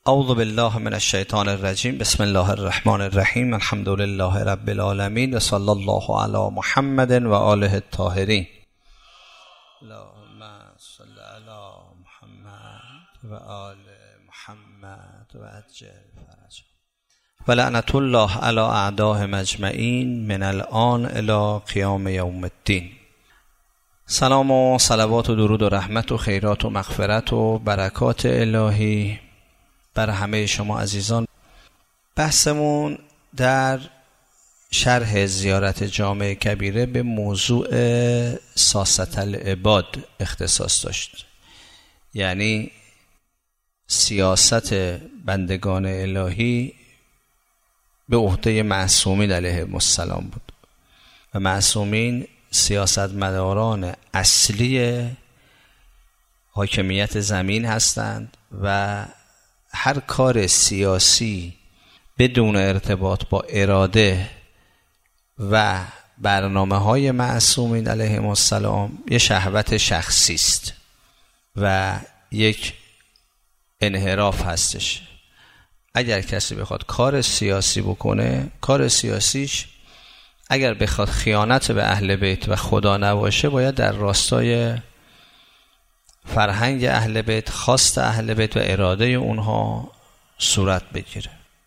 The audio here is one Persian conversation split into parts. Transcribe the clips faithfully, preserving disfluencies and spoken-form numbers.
اعوذ بالله من الشیطان الرجیم. بسم الله الرحمن الرحیم. الحمد لله رب العالمین و صلی الله علی محمد و آله الطاهرین. اللهم صل علی محمد و آل محمد و عجل فرجهم و لعنت الله علی اعدائهم اجمعین من الان الی قیام یوم الدین. سلام و صلوات و درود و رحمت و خیرات و مغفرت و برکات الهی بر همه شما عزیزان. بحثمون در شرح زیارت جامع کبیره به موضوع سیاست العباد اختصاص داشت، یعنی سیاست بندگان الهی به عهده معصومین علیهم السلام بود و معصومین سیاستمداران اصلی حاکمیت زمین هستند و هر کار سیاسی بدون ارتباط با اراده و برنامه های معصومین علیهم السلام یه شهوت شخصی است و یک انحراف هستش. اگر کسی بخواد کار سیاسی بکنه، کار سیاسیش اگر بخواد خیانت به اهل بیت و خدا نباشه، باید در راستای فرهنگ اهل بیت، خواست اهل بیت و اراده اونها صورت بگیره.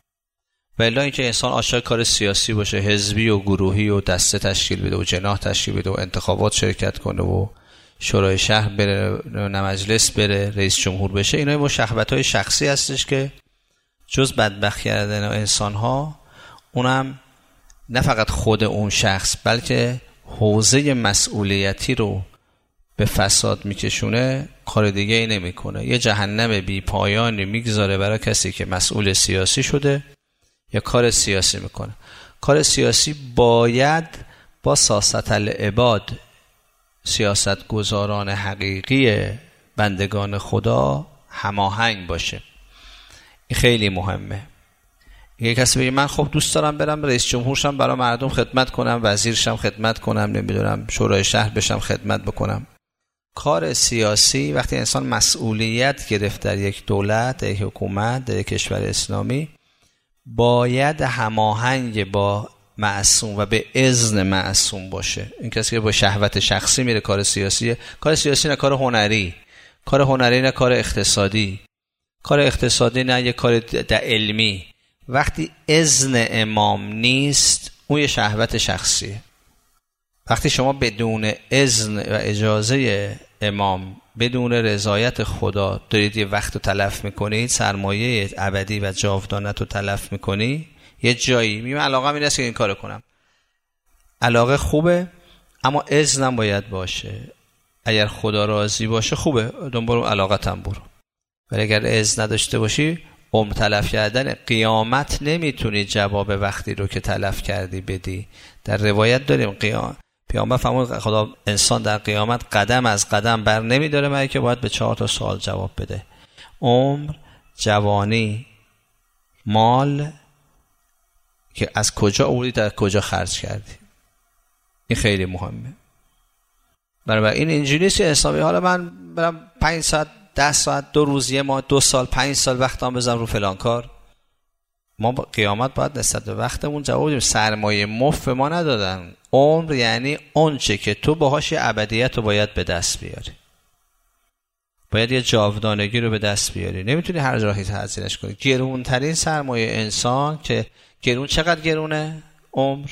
و الا اینکه انسان عاشق کار سیاسی باشه، حزبی و گروهی و دسته تشکیل بده و جناح تشکیل بده و انتخابات شرکت کنه و شورای شهر بره، نه مجلس بره، رئیس جمهور بشه، اینا با شهوت‌های شخصی هستش که جز بدبخت کردن انسان‌ها، اونم نه فقط خود اون شخص بلکه حوزه مسئولیتی رو به فساد میکشونه، کار دیگه ای نمی کنه. یه جهنم بی پایانی میگذاره برای کسی که مسئول سیاسی شده یا کار سیاسی میکنه. کار سیاسی باید با سیاست العباد، سیاست گذاران حقیقی بندگان خدا هماهنگ باشه. این خیلی مهمه. یه کسی بگه من خب دوست دارم برم رئیس جمهورشم، برای مردم خدمت کنم، وزیرشم خدمت کنم، نمیدونم شورای شهر بشم خدمت بکنم. کار سیاسی وقتی انسان مسئولیت گرفت در یک دولت، در یک حکومت، در یک کشور اسلامی، باید هماهنگ با معصوم و به اذن معصوم باشه. این کسی که با شهوت شخصی میره کار سیاسی، کار سیاسی نه کار هنری، کار هنری نه کار اقتصادی، کار اقتصادی نه یک کار علمی. وقتی اذن امام نیست، اون یه شهوت شخصیه. وقتی شما بدون اذن و اجازه امام، بدون رضایت خدا دارید یه وقت رو تلف میکنید، سرمایه ابدی و جاودانت رو تلف میکنی، یه جایی میگم علاقه این است که این کارو کنم. علاقه خوبه، اما اذنم باید باشه. اگر خدا راضی باشه خوبه، دنبال علاقتم برو. ولی اگر اذن نداشته باشی، عمر تلف کردن، قیامت نمیتونی جواب وقتی رو که تلف کردی بدی. در روایت داریم قیام پیامبر فرمود خدا انسان در قیامت قدم از قدم بر نمیداره مگر که باید به چهار تا سوال جواب بده: عمر، جوانی، مال که از کجا آوردی، در کجا خرج کردی. این خیلی مهمه. برای این اینجوری نیست که حسابی حالا من برم پنج ساعت، ده ساعت، دو روز، یه ماه، دو سال، پنج سال وقتام بزنم رو فلان کار. ما با قیامت باید نسبت به وقتمون جواب بدیم. سرمایه مفت ما ندادن. عمر یعنی اونچه که تو باهاش ابدیت رو باید به دست بیاری، باید یه جاودانگی رو به دست بیاری. نمیتونی هر راهی تزیینش کنی. گرونترین سرمایه انسان که گرون، چقدر گرونه؟ عمر.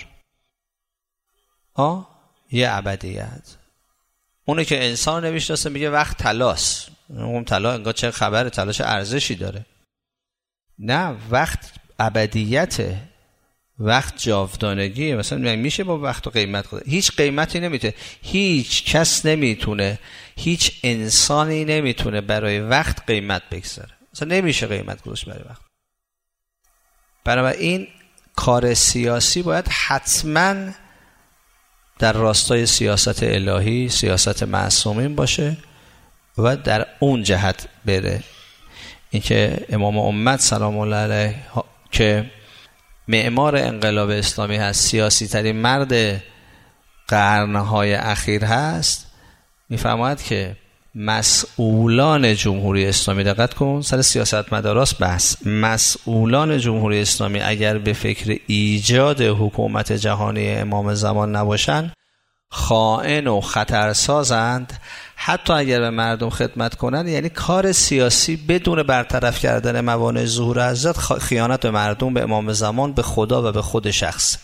آه یه ابدیت. اونه که انسان نمیشناسه میگه وقت طلاست. اون طلا انگار چه خبره، طلا چه ارزشی داره. نه، وقت ابدیته، وقت جاودانگیه. مثلا میشه با وقت و قیمت کنه؟ هیچ قیمتی نمیتونه، هیچ کس نمیتونه، هیچ انسانی نمیتونه برای وقت قیمت بگذاره. مثلا نمیشه قیمت گذاشت برای وقت. برای این کار سیاسی باید حتما در راستای سیاست الهی، سیاست معصومین باشه و در اون جهت بره. اینکه امام امت سلام الله علیه که معمار انقلاب اسلامی هست، سیاسی ترین مرد قرنهای اخیر هست، میفرماید که مسئولان جمهوری اسلامی، دقت کن سر سیاستمداراست بحث، مسئولان جمهوری اسلامی اگر به فکر ایجاد حکومت جهانی امام زمان نباشن، خائن و خطرسازند. حتی اگر به مردم خدمت کنند، یعنی کار سیاسی بدون برطرف کردن موانع ظهور حضرت خیانت به مردم، به امام زمان، به خدا و به خود شخص.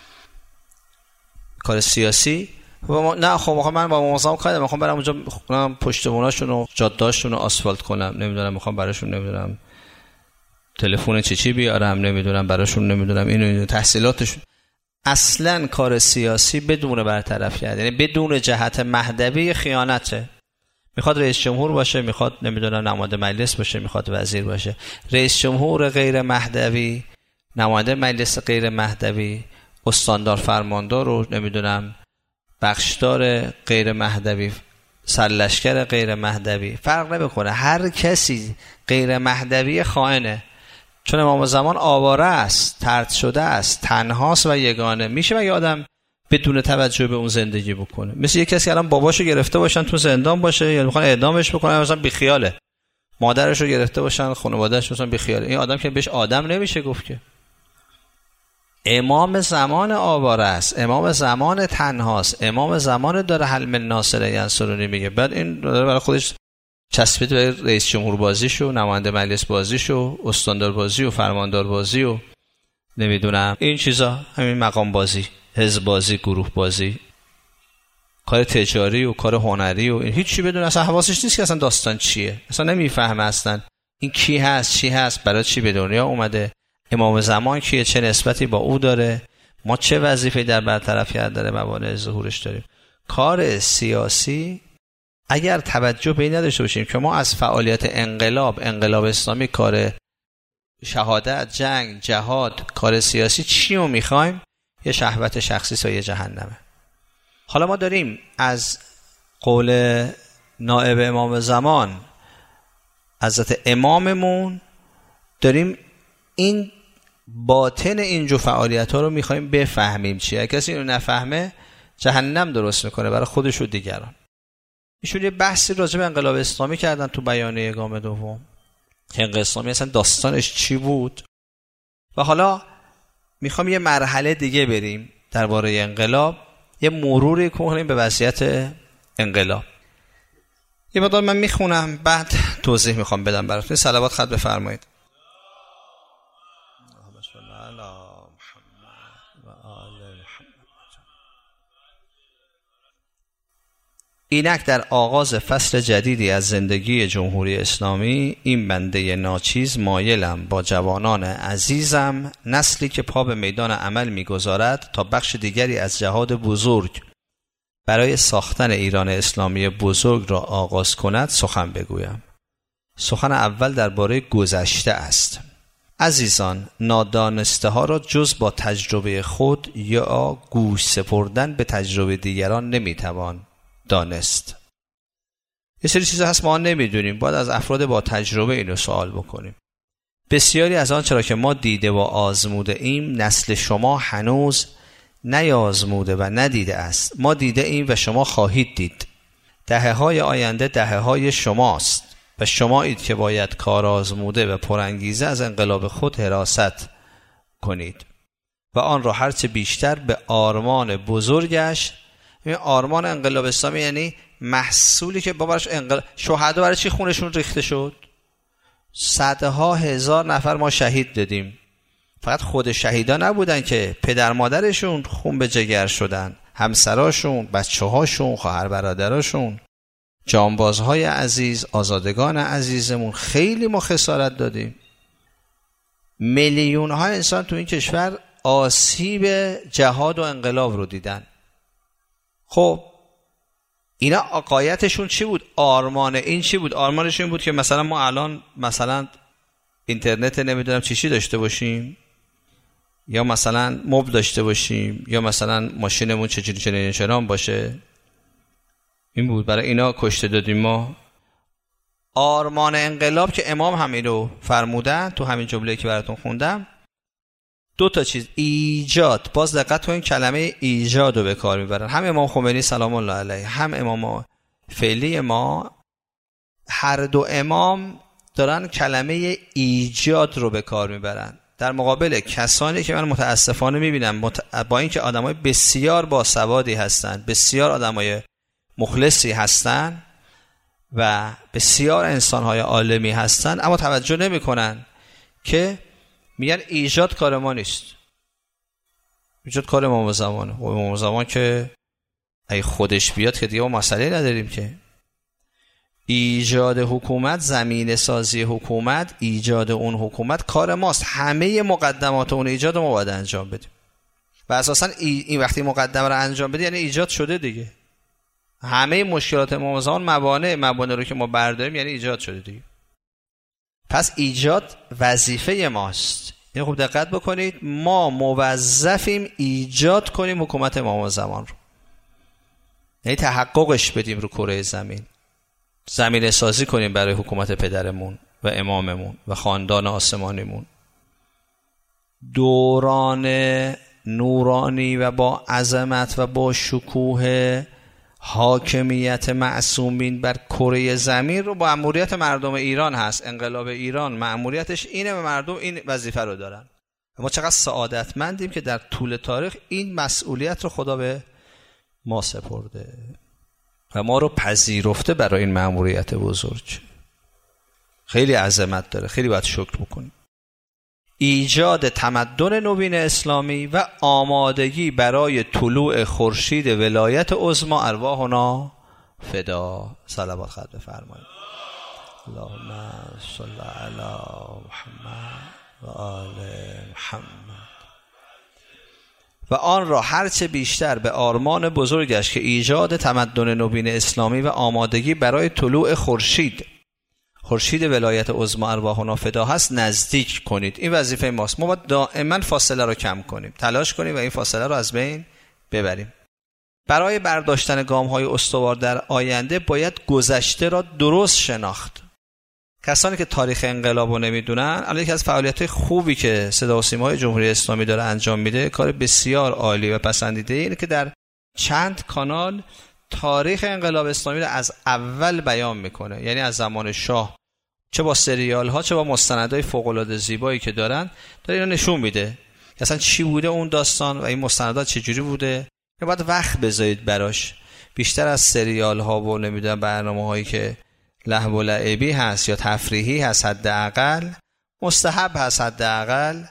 کار سیاسی ما... نه خب من با امام زمان کار میخوام برم اونجا پشتبوناشون و جاده‌هاشون رو آسفالت کنم، نمیدونم میخوام براشون نمیدونم تلفن چی چی بیارم، نمیدونم براشون نمیدونم اینو اینو تحصیلاتشون. اصلا کار سیاسی بدون برطرف کرد، یعنی بدون جهت مهدوی خیانته. میخواد رئیس جمهور باشه، میخواد نمیدونم نماینده مجلس باشه، میخواد وزیر باشه، رئیس جمهور غیر مهدوی، نماینده مجلس غیر مهدوی، استاندار فرماندار رو نمیدونم بخشدار غیر مهدوی، سرلشکر غیر مهدوی، فرق نمیکنه، هر کسی غیر مهدوی خائنه. چون امام زمان آواره است، طرد شده است، تنهاست و یگانه. میشه مگه آدم بدون توجه به اون زندگی بکنه؟ مثل یک کسی الان باباشو گرفته باشن تو زندان باشه، یا میخوان اعدامش بکنن، مثلا بیخیاله. مادرشو گرفته باشن، خانواده‌اش مثلا بیخیاله. این آدم که بهش آدم نمیشه گفت که. امام زمان آواره است، امام زمان تنهاست، امام زمان داره حلم الناصر ینصرونی میگه. بعد این داره برای خودش چسبید به رئیس جمهور بازیشو، نماینده مجلس بازیشو، استاندار بازی و فرماندار بازی و نمیدونم این چیزا، همین مقام بازی، حزب بازی، گروه بازی، کار تجاری و کار هنری و این هیچ چی بدون، اصلا حواسش نیست که اصلا داستان چیه، اصلا نمیفهمه اصلا این کی هست، چی هست، برای چی به دنیا اومده، امام زمان کیه، چه نسبتی با او داره، ما چه وظیفه‌ای در برطرف کردن موانع ظهورش داریم. کار سیاسی اگر توجه به این نداشته باشیم که ما از فعالیت انقلاب، انقلاب اسلامی، کار شهادت، جنگ، جهاد، کار سیاسی چی رو میخوایم؟ یه شهوت شخصی و یه جهنمه. حالا ما داریم از قول نائب امام زمان حضرت اماممون داریم این باطن اینجور فعالیت ها رو میخوایم بفهمیم چیه. اگه کسی اینو نفهمه جهنم درست میکنه برای خودش و دیگران. ایشون یه بحثی راجع به انقلاب اسلامی کردن تو بیانیه گام دوم، انقلاب اسلامی اصلا داستانش چی بود. و حالا میخوام یه مرحله دیگه بریم درباره انقلاب، یه مروری کنیم به وضعیت انقلاب. یه مقدار من میخونم بعد توضیح میخوام بدم براتون. صلوات خط بفرمایید. اینک در آغاز فصل جدیدی از زندگی جمهوری اسلامی، این بنده ناچیز مایلم با جوانان عزیزم، نسلی که پا به میدان عمل میگذارد تا بخش دیگری از جهاد بزرگ برای ساختن ایران اسلامی بزرگ را آغاز کند سخن بگویم. سخن اول درباره گذشته است. عزیزان، نادانسته ها را جز با تجربه خود یا گوش سپردن به تجربه دیگران نمیتوان دانست. یه سری چیزا هست ما نمیدونیم، باید از افراد با تجربه اینو سوال بکنیم. بسیاری از آن چرا که ما دیده و آزموده ایم، نسل شما هنوز نیازموده و ندیده است. ما دیده ایم و شما خواهید دید. دهه های آینده دهه های شماست و شمایید که باید کار آزموده و پرانگیزه از انقلاب خود حراست کنید و آن را هرچه بیشتر به آرمان بزرگش. این آرمان انقلاب اسلامی یعنی محصولی که باباش انقلاب، شهدا برای چی خونشون ریخته شد؟ صدها هزار نفر ما شهید دادیم. فقط خود شهیدا نبودن که پدر مادرشون خون به جگر شدن، همسراشون، بچه‌هاشون، خواهر برادراشون، جانبازهای عزیز، آزادگان عزیزمون، خیلی ما خسارت دادیم. میلیون ها انسان تو این کشور آسیب جهاد و انقلاب رو دیدن. خب اینا عقایتشون چی بود؟ آرمان این چی بود؟ آرمانشون بود که مثلا ما الان مثلا اینترنت نمیدونم چی چی داشته باشیم، یا مثلا مبل داشته باشیم، یا مثلا ماشینمون چجوری چنین چنان باشه. این بود برای اینا کشته دادیم ما. آرمان انقلاب که امام همین رو فرمودن تو همین جمله که براتون خوندم، دو تا چیز: ایجاد. باز دقت کنین کلمه ایجاد رو به کار میبرن. هم امام خمینی سلام الله علیه، هم امام فعلی ما هر دو امام دارن کلمه ایجاد رو به کار میبرن در مقابل کسانی که من متاسفانه میبینم مت... با اینکه آدمای بسیار باسوادی هستن، بسیار آدمای مخلصی هستن و بسیار انسانهای عالمی هستن، اما توجه نمیکنن که میگن ایجاد کار ما نیست، ایجاد کار امام زمانه. و امام زمان که اگه خودش بیاد که دیگه ما مسئله نداریم که. ایجاد حکومت، زمینه سازی حکومت، ایجاد اون حکومت کار ماست. همه مقدمات اون ایجاد ما باید انجام بدیم و اساسا این وقتی مقدمه رو انجام بدی یعنی ایجاد شده دیگه. همه مشکلات امام زمان موانع موانع رو که ما برداریم یعنی ایجاد شده دیگه. پس ایجاد وظیفه ماست. یعنی خوب دقت بکنید، ما موظفیم ایجاد کنیم حکومت امام زمان رو، یعنی تحققش بدیم رو کره زمین، زمینه سازی کنیم برای حکومت پدرمون و اماممون و خاندان آسمانیمون. دوران نورانی و با عظمت و با شکوه حاکمیت معصومین بر کره زمین رو مأموریت مردم ایران هست. انقلاب ایران مأموریتش اینه و مردم این وظیفه رو دارن. ما چقدر سعادتمندیم که در طول تاریخ این مسئولیت رو خدا به ما سپرده و ما رو پذیرفته برای این مأموریت بزرگ. خیلی عظمت داره، خیلی باید شکر بکنیم. ایجاد تمدن نوین اسلامی و آمادگی برای طلوع خورشید ولایت عظمی ارواحنا فدا. صلوات خط بفرمایید. اللهم صل علی محمد و آل محمد. و آن را هرچه بیشتر به آرمان بزرگش که ایجاد تمدن نوین اسلامی و آمادگی برای طلوع خورشید خورشید ولایت عظمی ارواحنا فدا هست نزدیک کنید. این وظیفه ماست. ما باید دائما فاصله رو کم کنیم، تلاش کنیم و این فاصله رو از بین ببریم. برای برداشتن گام‌های استوار در آینده باید گذشته را درست شناخت. کسانی که تاریخ انقلاب رو نمیدونن، الان یکی از فعالیت‌های خوبی که صدا و سیمای جمهوری اسلامی داره انجام میده، کار بسیار عالی و پسندیده اینه که در چند کانال تاریخ انقلاب اسلامی رو از اول بیان میکنه. یعنی از زمان شاه، چه با سریال ها چه با مستندهای فوق العاده زیبایی که دارن، داره اینا نشون میده اصلا چی بوده اون داستان و این مستندات چجوری بوده. یا باید وقت بذارید براش، بیشتر از سریال ها و نمیدونم برنامه هایی که لهو و لعبی هست یا تفریحی هست، حداقل مستحب هست، حداقل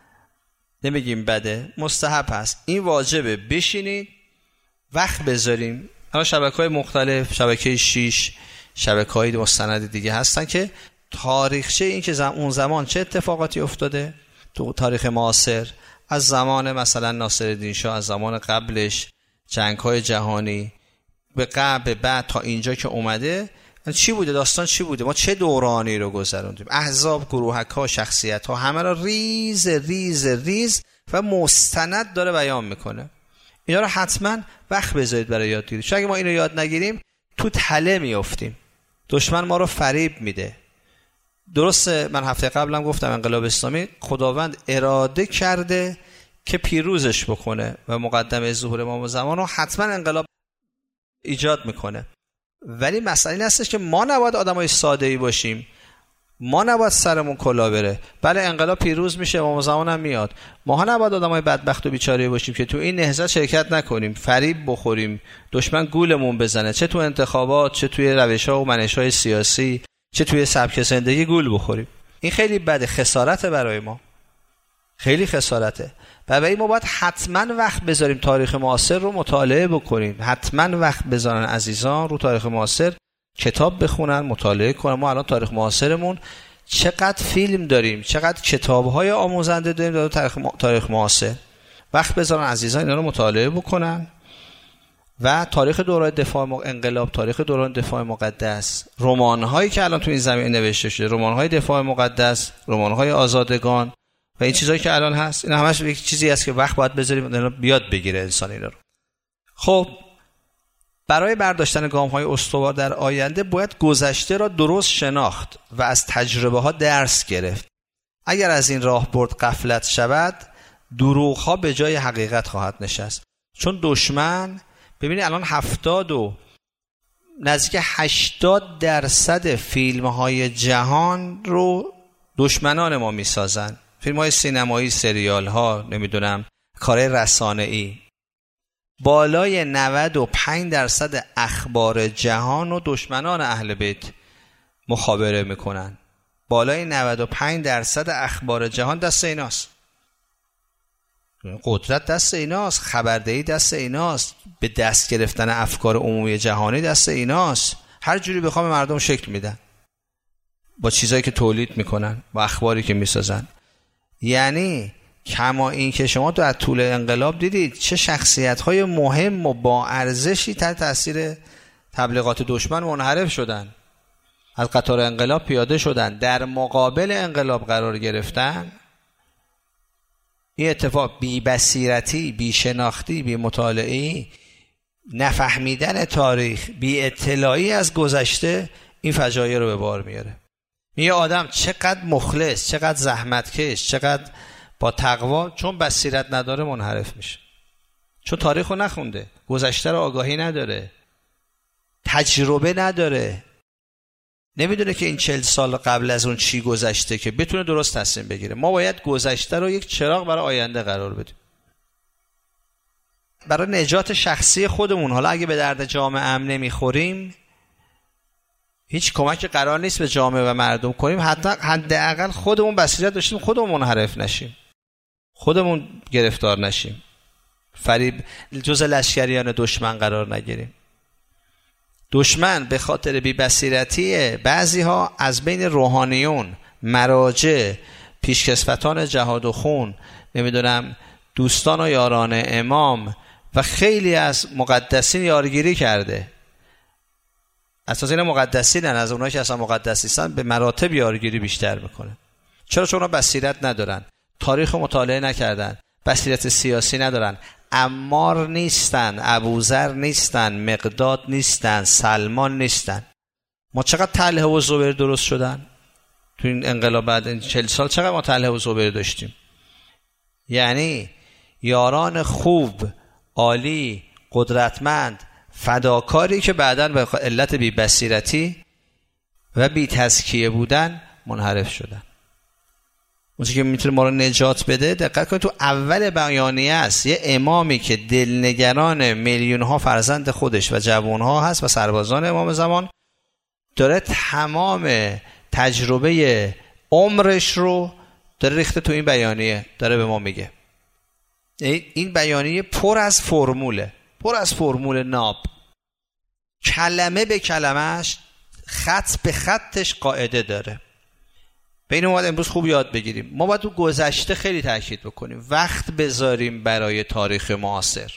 نمیگیم بده، مستحب هست. این واجبه بشینید وقت بذاریم. الان شبکه‌های مختلف، شبکه شیش، شبکه‌های مستند دیگه هستن که تاریخچه این که زم اون زمان چه اتفاقاتی افتاده تو تاریخ معاصر، از زمان مثلا ناصرالدین شاه، از زمان قبلش، جنگ‌های جهانی به قبل بعد تا اینجا که اومده چی بوده، داستان چی بوده، ما چه دورانی رو گذروندیم، احزاب، گروهک‌ها، شخصیت‌ها همه را ریز ریز ریز و مستند داره بیان میکنه. اینا رو حتما وقت بذارید برای یادگیری. چون اگه ما اینو یاد نگیریم تو تله میافتیم، دشمن ما رو فریب میده. درسته من هفته قبلم گفتم انقلاب اسلامی خداوند اراده کرده که پیروزش بکنه و مقدمه ظهور امام زمان رو حتما انقلاب ایجاد میکنه، ولی مسئله این هستش که ما نباید آدمای ساده‌ای باشیم، ما نباید سرمون کلا بره. بله انقلاب پیروز میشه، امام زمان هم میاد، ما نباید آدمای بدبخت و بیچاره باشیم که تو این نهضت شرکت نکنیم، فریب بخوریم، دشمن گولمون بزنه، چه تو انتخابات، چه توی روش‌ها و منش‌های سیاسی، چه توی سبک زندگی گول بخوریم. این خیلی بده، خسارته برای ما، خیلی خسارته. و برای ما باید حتما وقت بذاریم تاریخ معاصر رو مطالعه بکنیم، حتما وقت بذارن عزیزان رو تاریخ معاصر کتاب بخونن، مطالعه کنن. ما الان تاریخ معاصرمون چقدر فیلم داریم، چقدر کتاب‌های آموزنده داریم در تاریخ تاریخ معاصر. وقت بذارن عزیزان اینا رو مطالعه بکنن. و تاریخ دوران دفاع انقلاب، تاریخ دوران دفاع مقدس، رمان‌هایی که الان تو این زمینه نوشته شده، رمان‌های دفاع مقدس، رمان‌های آزادگان و این چیزایی که الان هست، این همش یک چیزی است که وقت باید بذاریم بیاد بگیره انسان اینا رو. خب برای برداشتن گام‌های استوار در آینده باید گذشته را درست شناخت و از تجربه‌ها درس گرفت. اگر از این راه برد غفلت شود، دروغ‌ها به جای حقیقت خواهد نشست. چون دشمن، ببینید الان هفتاد و نزدیک هشتاد درصد فیلم های جهان رو دشمنان ما می سازن. فیلم های سینمایی، سریال ها، نمیدونم کار رسانه ای. بالای نود و پنج درصد اخبار جهان رو دشمنان اهل بیت مخابره میکنن. بالای نود و پنج درصد اخبار جهان دست ایناست. قدرت دست ایناست، خبردهی دست ایناست، به دست گرفتن افکار عمومی جهانی دست ایناست. هر جوری بخوام مردم شکل میدن با چیزایی که تولید میکنن، با اخباری که میسازن. یعنی کما این که شما در طول انقلاب دیدید چه شخصیت‌های مهم و با ارزشی تحت تاثیر تبلیغات دشمن منحرف شدن، از قطار انقلاب پیاده شدن، در مقابل انقلاب قرار گرفتن. این اتفاق بی بصیرتی، بی شناختی، بی مطالعه‌ای، نفهمیدن تاریخ، بی اطلاعی از گذشته این فجایع رو به بار میاره. یه آدم چقدر مخلص، چقدر زحمتکش، چقدر با تقوا، چون بصیرت نداره منحرف میشه. چون تاریخ رو نخونده، گذشته رو آگاهی نداره، تجربه نداره، نمیدونه که این چهل سال قبل از اون چی گذشته که بتونه درست تصمیم بگیره. ما باید گذشته رو یک چراغ برای آینده قرار بدیم، برای نجات شخصی خودمون. حالا اگه به درد جامعه هم نمیخوریم، هیچ کمک قرار نیست به جامعه و مردم کنیم. حتی حداقل خودمون بصیرت داشتیم، خودمون منحرف نشیم، خودمون گرفتار نشیم، فریب جز لشکریان دشمن قرار نگیریم. دشمن به خاطر بی بصیرتی بعضی ها از بین روحانیون، مراجع، پیشکسوتان جهاد و خون، نمیدونم دوستان و یاران امام و خیلی از مقدسین یارگیری کرده. اساسا این مقدسین هن، از اونایی که اصلا مقدس نیستن به مراتب یارگیری بیشتر میکنه. چرا؟ چون اونا بصیرت ندارن، تاریخ مطالعه نکردن، بصیرت سیاسی ندارن، عمار نیستن، ابوذر نیستن، مقداد نیستن، سلمان نیستن. ما چقدر طلحه و زبیر درست شدن تو این انقلاب؟ بعد این چهل سال چقدر ما طلحه و زبیر داشتیم. یعنی یاران خوب، عالی، قدرتمند، فداکاری که بعداً به علت بی بصیرتی و بی تزکیه بودن منحرف شدن. اون چیزی که میتونه ما رو نجات بده، دقت کنید تو اول بیانیه است، یه امامی که دلنگران میلیون ها فرزند خودش و جوان ها هست و سربازان امام زمان، داره تمام تجربه عمرش رو داره ریخته تو این بیانیه، داره به ما میگه. این بیانیه پر از فرموله، پر از فرمول ناب، کلمه به کلمهش، خط به خطش قاعده داره. بین ما باید امروز خوب یاد بگیریم. ما باید تو گذشته خیلی تاکید بکنیم، وقت بذاریم برای تاریخ معاصر.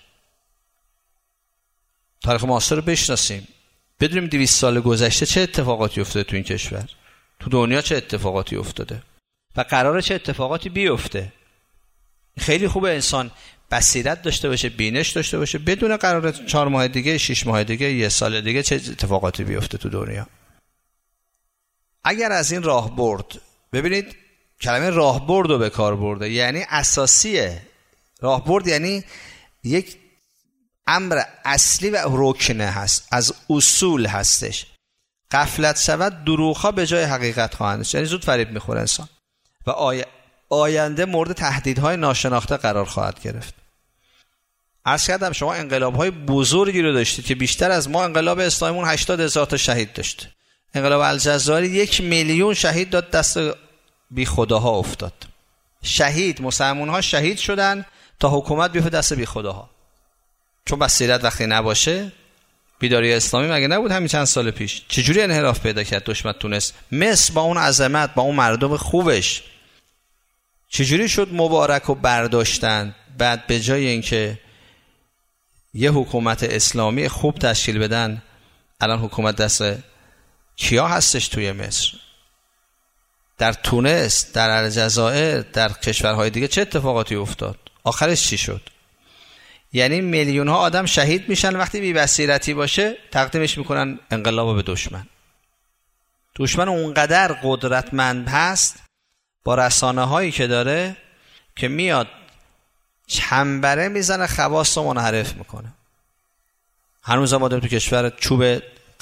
تاریخ معاصر رو بشناسیم، بدونیم دویست سال گذشته چه اتفاقاتی افتاده تو این کشور، تو دنیا چه اتفاقاتی افتاده و قراره چه اتفاقاتی بیفته. خیلی خوبه انسان بصیرت داشته باشه، بینش داشته باشه، بدون قراره چهار ماه دیگه، شش ماه دیگه، یه سال دیگه چه اتفاقاتی بیفته تو دنیا. اگر از این راه برد، ببینید کلمه راه برد رو به کار برده، یعنی اساسیه. راه برد یعنی یک امر اصلی و رکنه هست، از اصول هستش. غفلت شود دروغ‌ها به جای حقیقت خواهند شد، یعنی زود فریب میخوره انسان و آی... آینده مورد تهدیدهای ناشناخته قرار خواهد گرفت. عرض کردم شما انقلاب‌های بزرگی رو داشتید که بیشتر از ما انقلاب اسلامیمون هشتاد هزار تا شهید داشت. انقلاب الجزایر یک میلیون شهید داد، دست بی خداها افتاد. شهید مسلمان‌ها شهید شدن تا حکومت بیفته دست بی خداها. چون بصیرت وقتی نباشه، بیداری اسلامی مگه نبود همین چند سال پیش؟ چجوری انحراف پیدا کرد؟ دشمن تونست مصر با اون عظمت، با اون مردم خوبش، چجوری شد مبارک رو برداشتن؟ بعد به جای اینکه یه حکومت اسلامی خوب تشکیل بدن، الان حکومت دست کیا هستش توی مصر، در تونس، در الجزایر، در کشورهای دیگه چه اتفاقاتی افتاد؟ آخرش چی شد؟ یعنی میلیون ها آدم شهید میشن، وقتی بی بصیرتی باشه تقدیمش میکنن انقلاب به دشمن. دشمن اونقدر قدرتمند هست با رسانه هایی که داره که میاد چنبره میزنه، خواص رو منحرف میکنه. هنوز ما داریم تو کشور چوب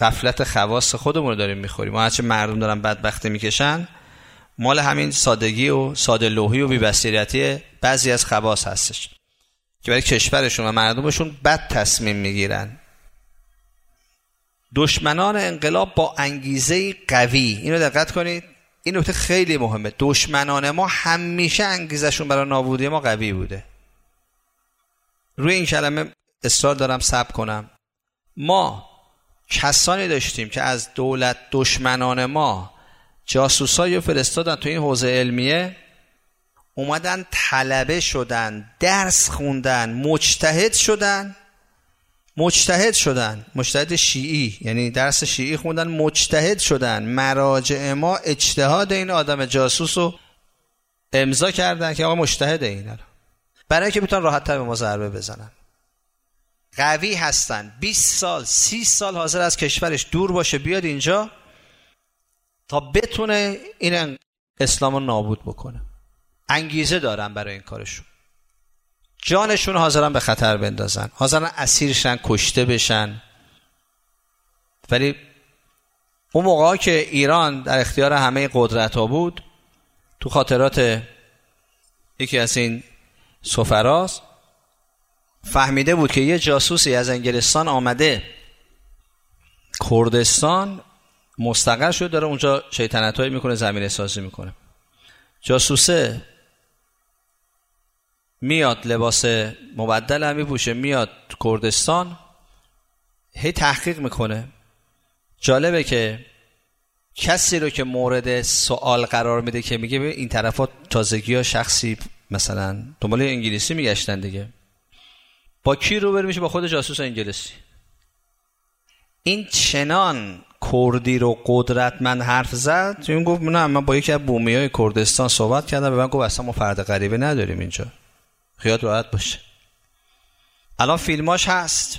غفلت خواص خودمون رو داریم میخوریم. ما هرچه مردم دارن بدبختی میکشن مال همین سادگی و ساده لوحی و بی‌بصیرتی بعضی از خواص هستش که برای کشورشون و مردمشون بد تصمیم میگیرن. دشمنان انقلاب با انگیزه قوی، اینو دقت کنید، این نکته خیلی مهمه، دشمنان ما همیشه انگیزشون برای نابودی ما قوی بوده. روی این کلمه اصرار دارم ثبت کنم. ما کسانی داشتیم که از دولت دشمنان ما جاسوسای فرستادن تو این حوزه علمیه، اومدن طلبه شدن، درس خوندن، مجتهد شدن مجتهد شدن مجتهد شیعی، یعنی درس شیعی خوندن، مجتهد شدن. مراجع ما اجتهاد این آدم جاسوس رو امضا کردن که آقا مجتهد اینا، برای اینکه بتونن راحت تر به ما ضربه بزنن. قوی هستن، بیست سال سی سال حاضر از کشورش دور باشه بیاد اینجا تا بتونه این اسلام رو نابود بکنه. انگیزه دارن برای این کارشون، جانشون حاضرن به خطر بندازن، حاضرن اسیرشن، کشته بشن. ولی اون موقع که ایران در اختیار همه قدرت ها بود، تو خاطرات یکی از این سفراست فهمیده بود که یه جاسوسی از انگلستان آمده کردستان، مستقر شد، داره اونجا شیطنتایی میکنه، زمینه سازی میکنه. جاسوسه میاد لباس مبدل هم میپوشه، میاد کردستان، هی تحقیق میکنه. جالبه که کسی رو که مورد سوال قرار میده که میگه این طرفا تازگی ها شخصی مثلا دنبال انگلیسی میگشتن دیگه، با کی رو بر میشه؟ با خود جاسوس انگلیسی. این چنان کردی رو قدرتمند حرف زد، این گفت نه من با یکی از بومیای کردستان صحبت کردم، به من گفت اصلا ما فرد غریبه نداریم اینجا، خیال راحت باشه. الان فیلماش هست،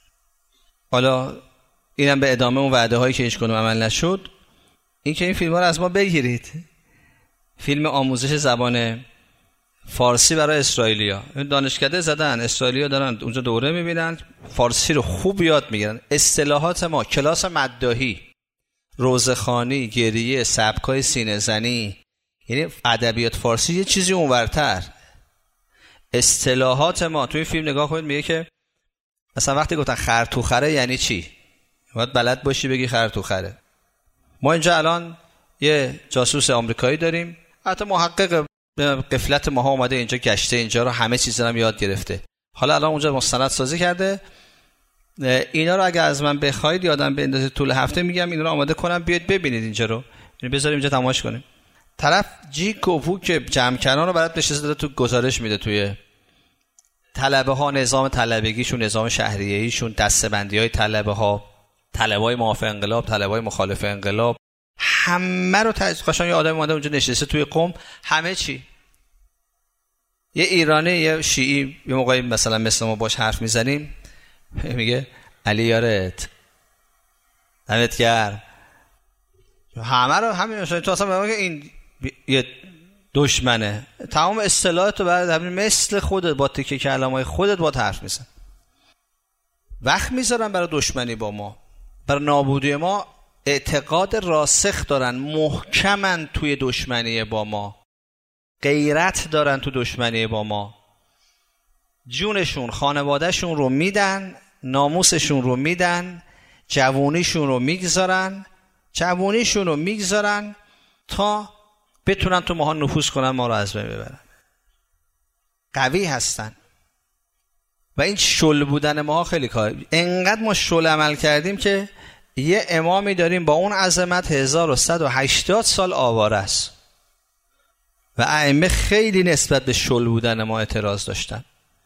حالا اینم به ادامه اون وعده هایی که هیچ کدوم عمل نشد، این که این فیلم ها رو از ما بگیرید. فیلم آموزش زبان فارسی برای اسرائیلیا، دانشکده زدن، اسرائیلیا دارن اونجا دوره میبینن، فارسی رو خوب یاد میگیرن. اصطلاحات ما، کلاس مداحی، روزخوانی، گریه، سبکای سینه زنی، یعنی ادبیات فارسی یه چیزی اونورتر. اصطلاحات ما توی فیلم نگاه کنید، میگه که مثلا وقتی گفتن خر تو خره یعنی چی، باید بلد باشی بگی خر تو خره. ما اینجا الان یه جاسوس آمریکایی داریم، حتی محقق قفلت ماها اومده اینجا، گشته اینجا رو، همه چیز هم یاد گرفته. حالا الان اونجا مستند سازی کرده. اینا رو اگه از من بخواید یادم بندازید طول هفته میگم اینا رو آماده کنم بیاد ببینید اینجا رو، یعنی بذاریم اینجا تماشا کنیم. طرف جی کوفو که جمع کردن رو برات بشه داره تو گزارش میده، توی طلبه ها، نظام طلبگیشون، نظام شهریه‌ایشون، دسته‌بندی های طلبه ها، طلبه های موافق انقلاب، طلبه های مخالف انقلاب، همه رو تحقیقشون. یه آدم اومده اونجا نشسته توی قم، همه چی. یه ایرانی، یه شیعی، یه موقعی مثلا مثل ما باش حرف میزنیم میگه علی یارت دمت گرم، همه رو همین مثلا تو اصلا میگه این یه دشمنه، تمام اصطلاحات رو بعد همین مثل خودت با تکه کلمای خودت با حرف میزن. وقت میذارن برای دشمنی با ما، برای نابودی ما. اعتقاد راسخ دارن، محکمن توی دشمنی با ما، غیرت دارن تو دشمنی با ما، جونشون، خانوادهشون رو میدن، ناموسشون رو میدن، جوونیشون رو میگذارن جوونیشون رو میگذارن تا بتونن تو ماها نفوذ کنن، ما رو از بین ببرن. قوی هستن و این شل بودن ماها خیلی کار. انقدر ما شل عمل کردیم که یه امامی داریم با اون عظمت هزار و صد و هشتاد سال آواره است و ائمه خیلی نسبت به شل بودن ما اعتراض داشتن،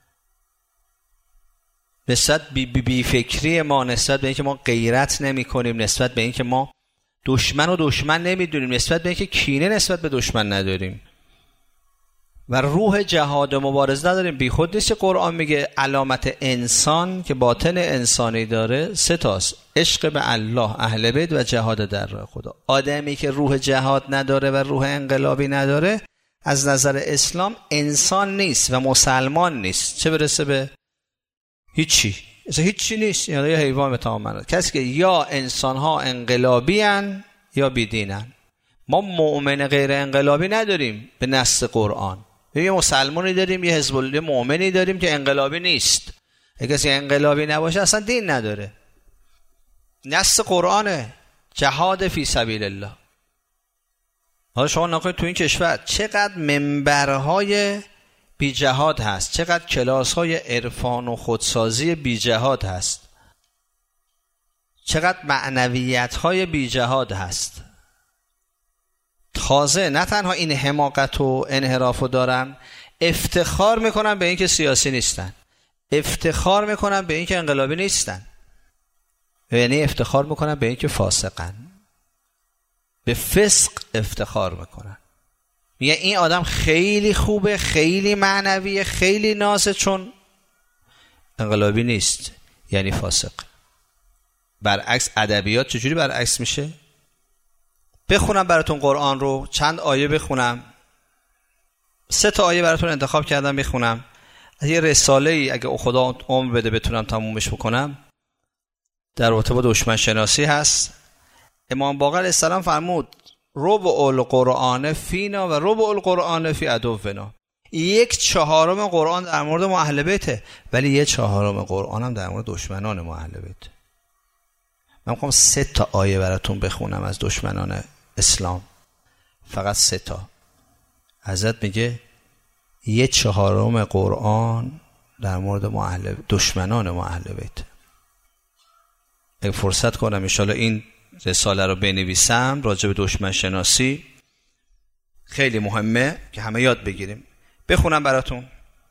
نسبت بی, بی, بی فکری ما، نسبت به اینکه ما غیرت نمی کنیم، نسبت به اینکه ما دشمن و دشمن نمیدونیم، نسبت به اینکه کینه نسبت به دشمن نداریم و روح جهاد و مبارزه نداریم. بی خود نیست قرآن میگه علامت انسان که باطن انسانی داره سه تاست: عشق به الله، اهل بیت و جهاد در راه خدا. آدمی که روح جهاد نداره و روح انقلابی نداره از نظر اسلام انسان نیست و مسلمان نیست، چه برسه به هیچی. اصلا هیچی نیست، یعنی یه حیوان تماما. کسی که یا انسان ها انقلابی ان یا بیدینن. ما مؤمن غیر انقلابی نداریم به نص قرآن. یه مسلمانی داریم، یه حزب الله مؤمنی داریم که انقلابی نیست. اگه کسی انقلابی نباشه اصلا دین نداره. نص قرآنه، جهاد فی سبیل الله. حالا شما نکنید تو این کشور چقدر منبرهای بی جهاد هست، چقدر کلاس‌های عرفان و خودسازی بی جهاد هست، چقدر معنویت‌های بی جهاد هست. تازه نه تنها این حماقت و انحراف رو دارن، افتخار میکنن به اینکه سیاسی نیستن، افتخار میکنن به اینکه انقلابی نیستن، یعنی افتخار میکنن به اینکه فاسقن، به فسق افتخار میکنن. میگه این آدم خیلی خوبه، خیلی معنویه، خیلی نازه، چون انقلابی نیست یعنی فاسق. برعکس ادبیات چجوری برعکس میشه؟ بخونم براتون قرآن رو، چند آیه بخونم، سه تا آیه براتون انتخاب کردم بخونم. یه رساله ای اگه خدا عمر بده بتونم تمومش بکنم، در رابطه با دشمن شناسی هست. امام باقر علیه السلام فرمود ربع القرآن فینا و ربع القرآن فی عدونا. یک چهارم قرآن در مورد ما اهل بیته، ولی یک چهارم قرآن هم در مورد دشمنان ما اهل بیته. من میخوام سه تا آیه براتون بخونم از دشمنان اسلام، فقط سه تا. حضرت میگه یک چهارم قرآن در مورد ما اهل دشمنان ما اهل بیته. اگه فرصت کنم انشالله این رساله رو بنویسم راجع به دشمن شناسی، خیلی مهمه که همه یاد بگیریم. بخونم براتون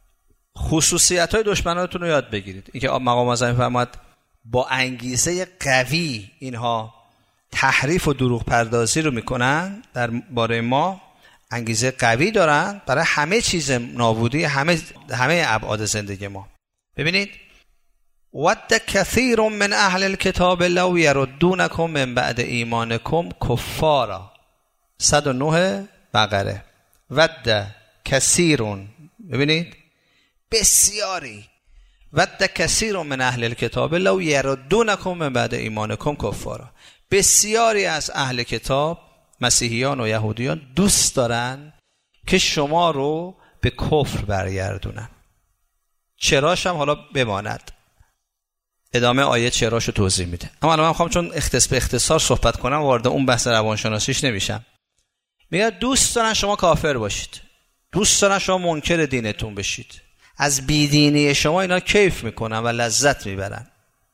خصوصیت های دشمنانتون رو یاد بگیرید. اینکه مقام معظم فرمود با انگیزه قوی اینها تحریف و دروغ پردازی رو میکنن در باره ما، انگیزه قوی دارن برای همه چیز نابودی همه همه ابعاد زندگی ما. ببینید ود کثیر من اهل الکتاب لو یردونکم من بعد ایمانکم کفارا. صد و نه بقره. ود کثیرون، ببینید بسیاری، ود کثیر من اهل الکتاب لو یردونکم من بعد ایمانکم کفارا. بسیاری از اهل کتاب، مسیحیان و یهودیان، دوست دارن که شما رو به کفر برگردونن. چراش هم حالا بماند، ادامه آیه چراشو توضیح میده. اما الان من میخوام چون اختصاص به اختصار صحبت کنم وارد اون بحث روانشناسیش نمیشم. میگه دوست دارن شما کافر باشید، دوست دارن شما منکر دینتون بشید، از بیدینی شما اینا کیف میکنن و لذت میبرن.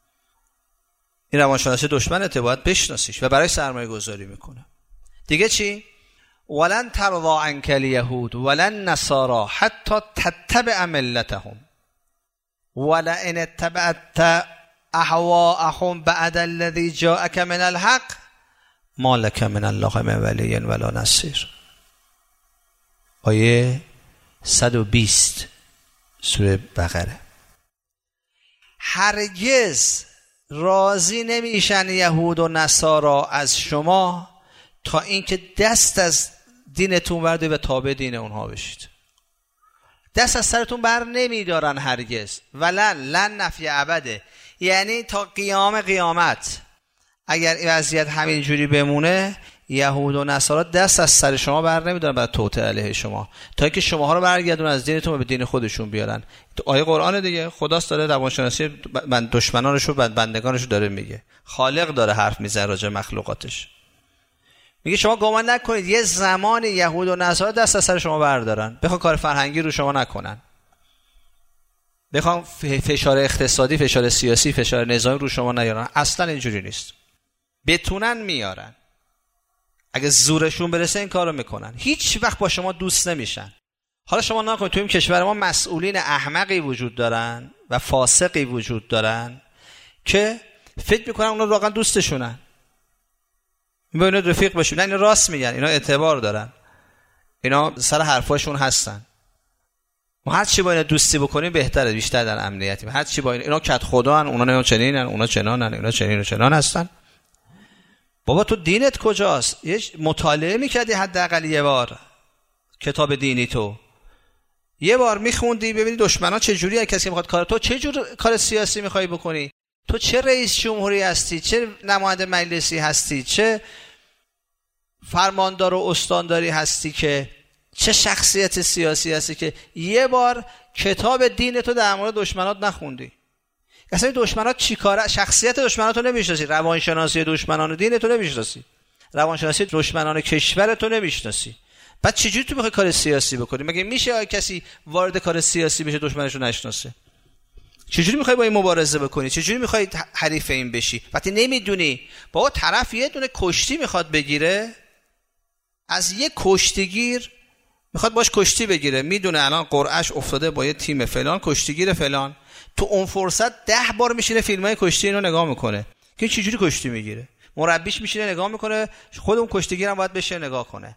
این روانشناسی دشمنته، باید بشناسیش و برای سرمایه گذاری میکنه. دیگه چی؟ ولن ترضى عنك اليهود ولن نصارى حتى تتبع ملتهم ولئن اتبعت اهواءهم بعد الذي جاءك من الحق ما لك من الله من ولي ولا نصير. آیه صد و بیست سوره بقره. هرگز راضی نمیشن یهود و نصارا از شما تا اینکه دست از دینتون برده و تابع دین اونها بشید. دست از سرتون بر نمیدارن هرگز. ولن لن نفی ابده، یعنی تا قیام قیامت اگر این وضعیت همین جوری بمونه یهود و نصارا دست از سر شما بر نمیدارن برای توطئه علیه شما، تا اینکه شماها رو برگردون از دینتون و به دین خودشون بیارن. تو آیه قرآن دیگه خداست داره روانشناسی دشمنانش و بندگانش داره میگه. خالق داره حرف میزنه راجع مخلوقاتش. میگه شما گمان نکنید یه زمان یهود و نصارا دست از سر شما بردارن، بخوان کار فرهنگی رو شما نکنن، بخوان فشار اقتصادی، فشار سیاسی، فشار نظامی رو شما نیارن. اصلا اینجوری نیست. بتونن میارن، اگه زورشون برسه این کارو میکنن. هیچ وقت با شما دوست نمیشن. حالا شما نکنید تو این کشور ما مسئولین احمقی وجود دارن و فاسقی وجود دارن که فکر میکنن اونا واقعا دوستشونن، با اینا رفیق باشیم. نه، اینا راست میگن، اینا اعتبار دارن، اینا سر حرفاشون هستن. ما هر چی با اینا دوستی بکنیم بهتره، بیشتر در امنیتیم. هر چی با اینا، اینا کت خدان، اونا نه چنینن، اونا چنانن، اینا چنین و چنان هستن. بابا تو دینت کجاست؟ یه مطالعه میکردی حداقل یه بار کتاب دینی تو؟ یه بار میخوندی ببینی دشمنا چه جوری، کسی که میخواد کار تو چه جور کار سیاسی میخوای بکنی، تو چه رئیس جمهوری هستی، چه نماینده مجلسی هستی، چه فرماندار و استانداری هستی، که چه شخصیت سیاسی هستی که یه بار کتاب دین تو در مورد دشمنات نخوندی. اصلا دشمنات چیکاره؟ شخصیت دشمنات رو نمیشناسی، روانشناسی دشمنان دین تو نمیشناسی، روانشناسی دشمنان کشور تو نمیشناسی. بعد چجوری تو میخوای کار سیاسی بکنی؟ مگه میشه کسی وارد کار سیاسی بشه دشمنش رو نشناسه؟ چجوری میخوای با این مبارزه بکنی؟ چجوری میخوای حریف این بشی وقتی نمیدونی؟ بابا طرف یه دونه کشتی میخواد بگیره، از یه کشتیگیر میخواد باش کشتی بگیره، میدونه الان قرعه‌اش افتاده با یه تیم فلان کشتیگیر فلان، تو اون فرصت ده بار میشینه فیلمای کشتی اینو نگاه میکنه که چجوری کشتی میگیره، مربیش میشینه نگاه میکنه، خود اون کشتیگیرم باید بشه نگاه کنه.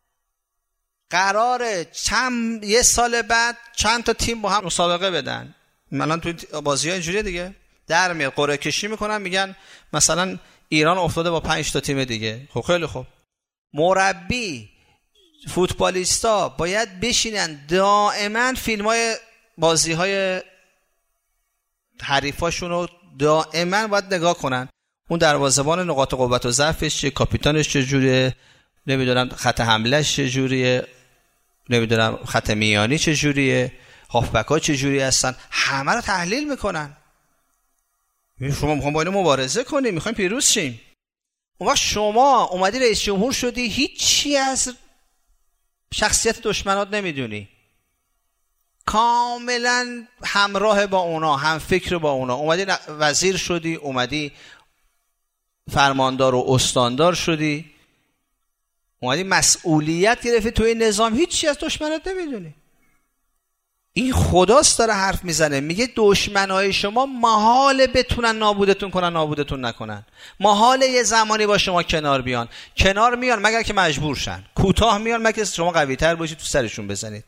قراره چند یه سال بعد چند تا تیم با هم مسابقه بدن. الان تو بازی‌ها اینجوریه دیگه، در میاد قرعه کشی میکنن، میگن مثلا ایران افتاده با پنج تا تیم دیگه. خب خیلی خوب، مربی فوتبالیستا باید بشینن دائما فیلمای بازی‌های حریفاشون رو دائما باید نگاه کنن، اون دروازه‌بان نقاط قوت و ضعفش چیه، کاپیتانش چجوریه، نمیدونم خط حملهش چجوریه، نمیدونم خط میانی چجوریه، هافبک‌ها چجوری هستن، همه رو تحلیل میکنن. شما میخوام با اینو مبارزه کنیم، میخوایم پیروز شیم. اون وقت شما اومدی رئیس جمهور شدی، هیچی از شخصیت دشمنات نمیدونی، کاملا همراه با اونا، هم فکر با اونا. اومدی وزیر شدی، اومدی فرماندار و استاندار شدی، اومدی مسئولیت گرفتی توی نظام، هیچی از دشمنات نمیدونی. این خداست داره حرف میزنه، میگه دشمنای شما محاله بتونن نابودتون کنن، نابودتون نکنن، محاله یه زمانی با شما کنار بیان. کنار میان مگر که مجبور شن، کوتاه میان مگر که شما قوی تر باشید تو سرشون بزنید.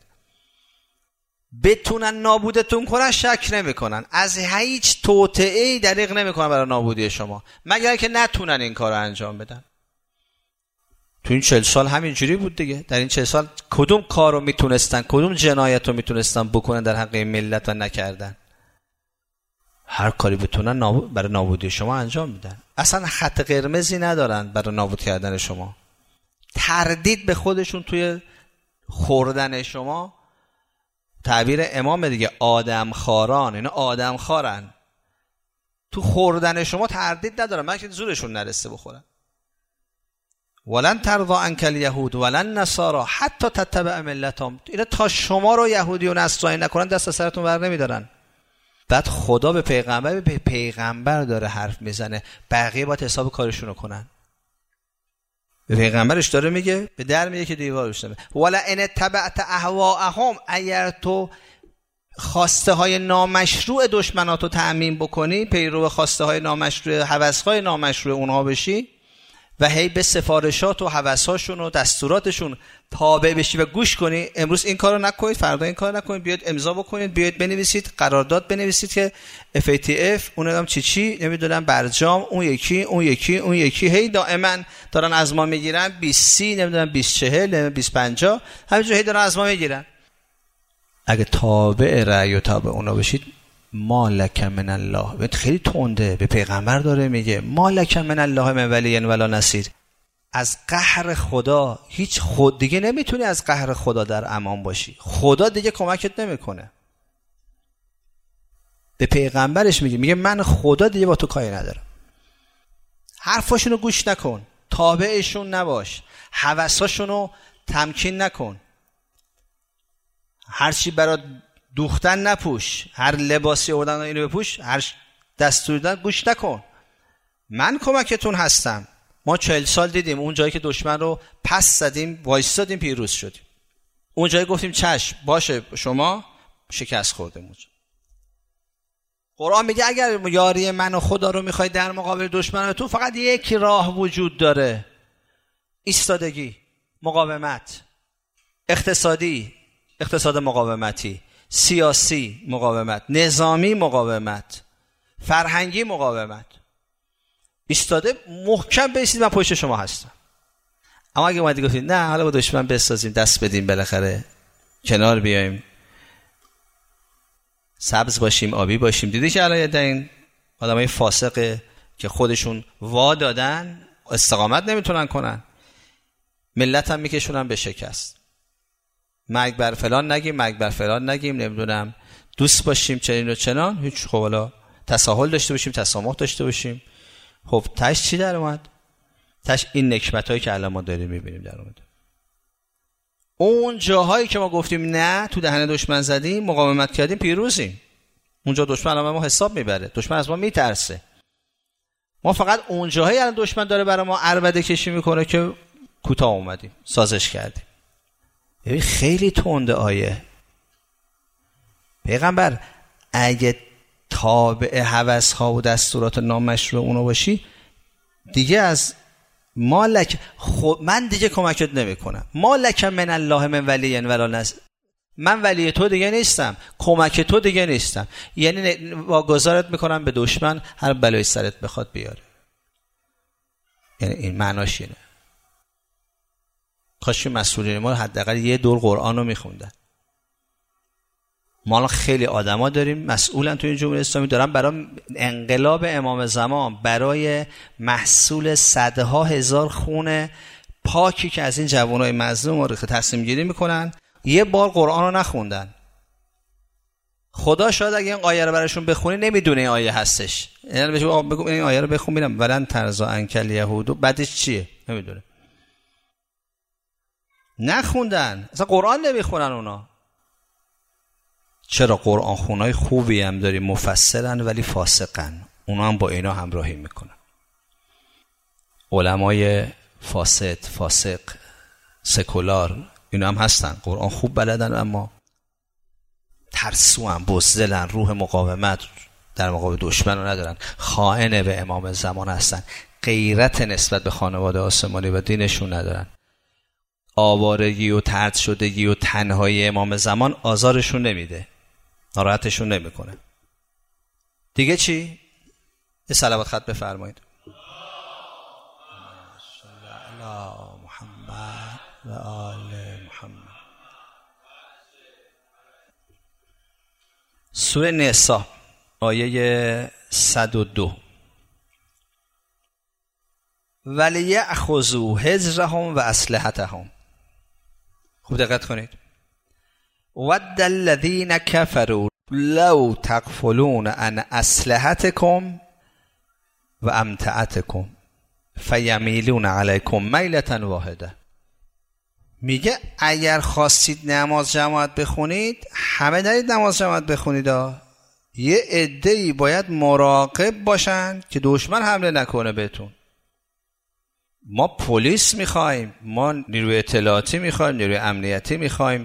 بتونن نابودتون کنن شک نمیکنن، از هیچ توطئه‌ای دریغ نمیکنن برای نابودی شما، مگر که نتونن این کارو انجام بدن. تو این چهل سال همینجوری بود دیگه. در این چهل سال کدوم کارو میتونستن، کدوم جنایت رو میتونستن بکنن در حق ملت و نکردن؟ هر کاری بتونن نابود برای نابودی شما انجام میدن. اصلا خط قرمزی ندارن برای نابود کردن شما. تردید به خودشون توی خوردن شما، تعبیر امام دیگه، آدم خاران، اینا آدم خارن، تو خوردن شما تردید ندارن، مگر زورشون نرسه بخورن. ولن ترضى عنك اليهود ولن نصارى حتی تتبع ملتهم. اینا تا شما رو یهودی و نصرانی نکنن دست از سرتون بر نمیدارن. بعد خدا به پیغمبر به پیغمبر داره حرف میزنه، بقیه باید حساب کارشون رو کنن. به پیغمبرش داره میگه، به در میگه که دیوار بشنه. ولا ان تبعت اهواءهم، اگر تو خواسته های نامشروع دشمناتو تأمین بکنی، پیرو خواسته های نامشروع، هوس های نامشروع اونها بشی و هی به سفارشات و هوس‌هاشون و دستوراتشون تابع بشی و گوش کنی، امروز این کارو نکنید، فردا این کارو نکنید، بیاید امضا بکنید، بیاید بنویسید قرارداد بنویسید که اف ای تی اف، اونم چی چی نمیدونم، برجام، اون یکی اون یکی اون یکی هی دائما دارن از ما میگیرن، بیست سی نمیدونم بیست چهل بیست پنجاه همینجوری هی دارن از ما میگیرن. اگه تابع رأی و تابع اونا بشید، مالک من الله، خیلی تنده، به پیغمبر داره میگه مالک من الله من ولی ولا نصیر. از قهر خدا هیچ خود دیگه نمیتونی از قهر خدا در امان باشی، خدا دیگه کمکت نمیکنه. به پیغمبرش میگه، میگه من خدا دیگه با تو کاری ندارم. حرفاشونو گوش نکن، تابعشون نباش، هوساشونو تمکین نکن، هرچی برات دوختن نپوش، هر لباسی آوردن اینو بپوش، هر دستور دادن گوش نکن. من کمکتون هستم. ما چهل سال دیدیم اون جایی که دشمن رو پس زدیم، وایستادیم، پیروز شدیم. اون جایی گفتیم چشم باشه، شما شکست خوردیم. اونجا قرآن میگه اگر یاری من و خدا رو میخوای در مقابل دشمنتون، فقط یک راه وجود داره، ایستادگی، مقاومت، اقتصادی، اقتصاد مقاومتی، سیاسی مقاومت، نظامی مقاومت، فرهنگی مقاومت. ایستاده محکم بایستید، من پشت شما هستم. اما اگه اومدی گفتید نه حالا با دشمن بسازیم، دست بدیم، بالاخره کنار بیایم، سبز باشیم، آبی باشیم. دیدی که الان در این آدمای فاسق که خودشون وا دادن استقامت نمیتونن کنن، ملت هم میکشونن به شکست. مرگ بر فلان نگیم، مرگ بر فلان نگیم، نمیدونم دوست باشیم چنین و چنان، هیچ. خب حالا تساهل داشته باشیم، تسامح داشته باشیم. خب تاش چی در اومد؟ تاش این نکبتایی که الان ما داریم میبینیم در اومد. اون جاهایی که ما گفتیم نه، تو دهن دشمن زدیم، مقاومت کردیم، پیروزیم. اونجا دشمن الان ما حساب میبره، دشمن از ما میترسه. ما فقط اون جاهایی الان دشمن داره برای ما عربده کشی میکنه که کوتاه اومدیم، سازش کردیم. ببین خیلی تنده آیه. پیغمبر اگه تابع هوس‌ها و دستورات نامشروع اونو باشی، دیگه از مالک خب من دیگه کمکت نمیکنم. مالک من الله من ولی ولا نصر. من ولی تو دیگه نیستم، کمک تو دیگه نیستم. یعنی واگذارت میکنم به دشمن، هر بلای سرت بخواد بیاره. یعنی این معناش اینه. کاش مسئولین ما حداقل یه دور قرآن رو میخوندن. ما خیلی آدما داریم مسئولن تو این جمهوری اسلامی، دارن برای انقلاب امام زمان، برای محصول صدها هزار خون پاکی که از این جوانای مظلوم ریخته تصمیم گیری میکنن. یه بار قرآن رو نخوندن. خدا شاید اگه این آیه رو براشون بخونی نمیدونه این آیه هستش. یعنی بهش بگو این آیه رو بخون ببینم ولن ترضا عنکل یهود، بعدش چیه نمیدونه. نخوندن، اصلا قرآن نمیخونن اونا. چرا؟ قرآن خونای خوبی هم داریم، مفسرن ولی فاسقن. اونا هم با اینا همراهی میکنن. علمای فاسد، فاسق، سکولار اینا هم هستن، قرآن خوب بلدن اما ترسو هم، بزدلن، روح مقاومت در مقابل دشمن رو ندارن، خائن به امام زمان هستن، غیرت نسبت به خانواده آسمانی و دینشون ندارن. آوارگی و طرد شدگی و تنهایی امام زمان آزارشون نمیده، ناراحتشون نمیکنه. دیگه چی؟ یه صلوات خط بفرمایید. محمد و آل محمد. سوره نساء آیه صد و دو. ولیأخذوا حذرهم و اسلحتهم. خوب دقت کنید. ود الذین کفروا لو تغفلون عن اسلحتکم و امتعتکم فیمیلون علیکم میلة واحده. میگه اگر خواستید نماز جماعت بخونید، همه نرید نماز جماعت بخونید ها. یه عده‌ای باید مراقب باشن که دشمن حمله نکنه بهتون. ما پلیس میخوایم، ما نیروی اطلاعاتی میخوایم، نیروی امنیتی میخوایم.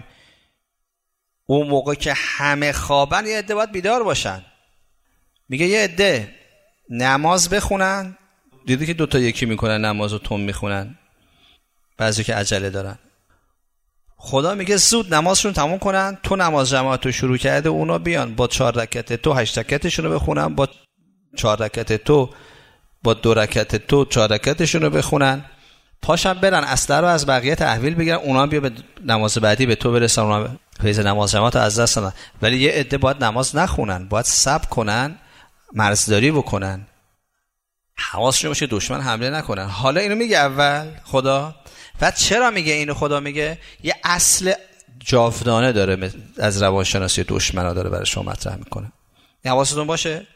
اون موقع که همه خوابن یه عده باید بیدار باشن. میگه یه عده نماز بخونن. دیدی که دوتا یکی میکنن نماز رو تون میخونن، بعضی که عجله دارن. خدا میگه زود نمازشون تموم کنن. تو نماز جماعت رو شروع کرده، اونا بیان با چهار رکعت تو هشت رکعتشون رو بخونن، با چهار رکعت تو با دو رکعت تو چهار رکعتشون رو بخونن، پاشن برن اسلحه رو از بقیه تحویل بگیرن، اونا بیا به نماز بعدی به تو برسن، اونا فیض نماز جماعت رو از دست ندن. ولی یه عده باید نماز نخونن، باید صبر کنن، مرزداری بکنن، حواسشون باشه دشمن حمله نکنن. حالا اینو میگه اول خدا. بعد چرا میگه اینو خدا میگه؟ یه اصل جاودانه داره از روانشناسی دشمنا داره برای شما مطرح میکنه. این حواستون باشه.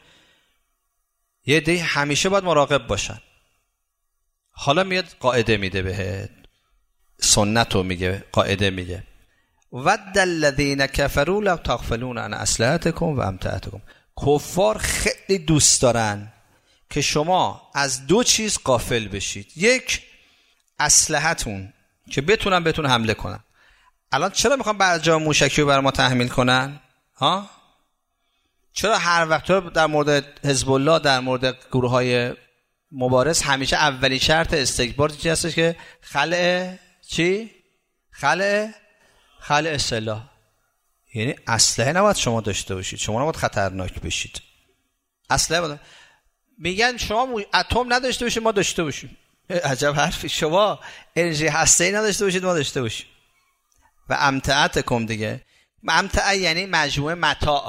یه عده همیشه باید مراقب باشن. حالا میاد قاعده میده بهت، سنتو میگه، قاعده میگه ود الذین کفروا لو تغفلون عن اسلحتکم و امتعتکم. کفار خیلی دوست دارن که شما از دو چیز غافل بشید. یک، اسلحتون که بتونن بتون حمله کنن. الان چرا میخوان برجام موشکی رو بر ما تحمیل کنن؟ ها؟ چرا هر وقت در مورد حزب الله، در مورد گروه های مبارز، همیشه اولین شرط استکبار چی هستش؟ که خلع چی؟ خلع خلع سلاح. یعنی اسلحه نباید شما داشته باشید، شما نباید خطرناک بشید. اسلحه باید. میگن شما اتم نداشته باشید ما داشته باشیم. عجب حرفی. شما انرژی هسته‌ای نداشته باشید ما داشته باشیم. و امتعتکم دیگه. امتع یعنی مجموعه متاع.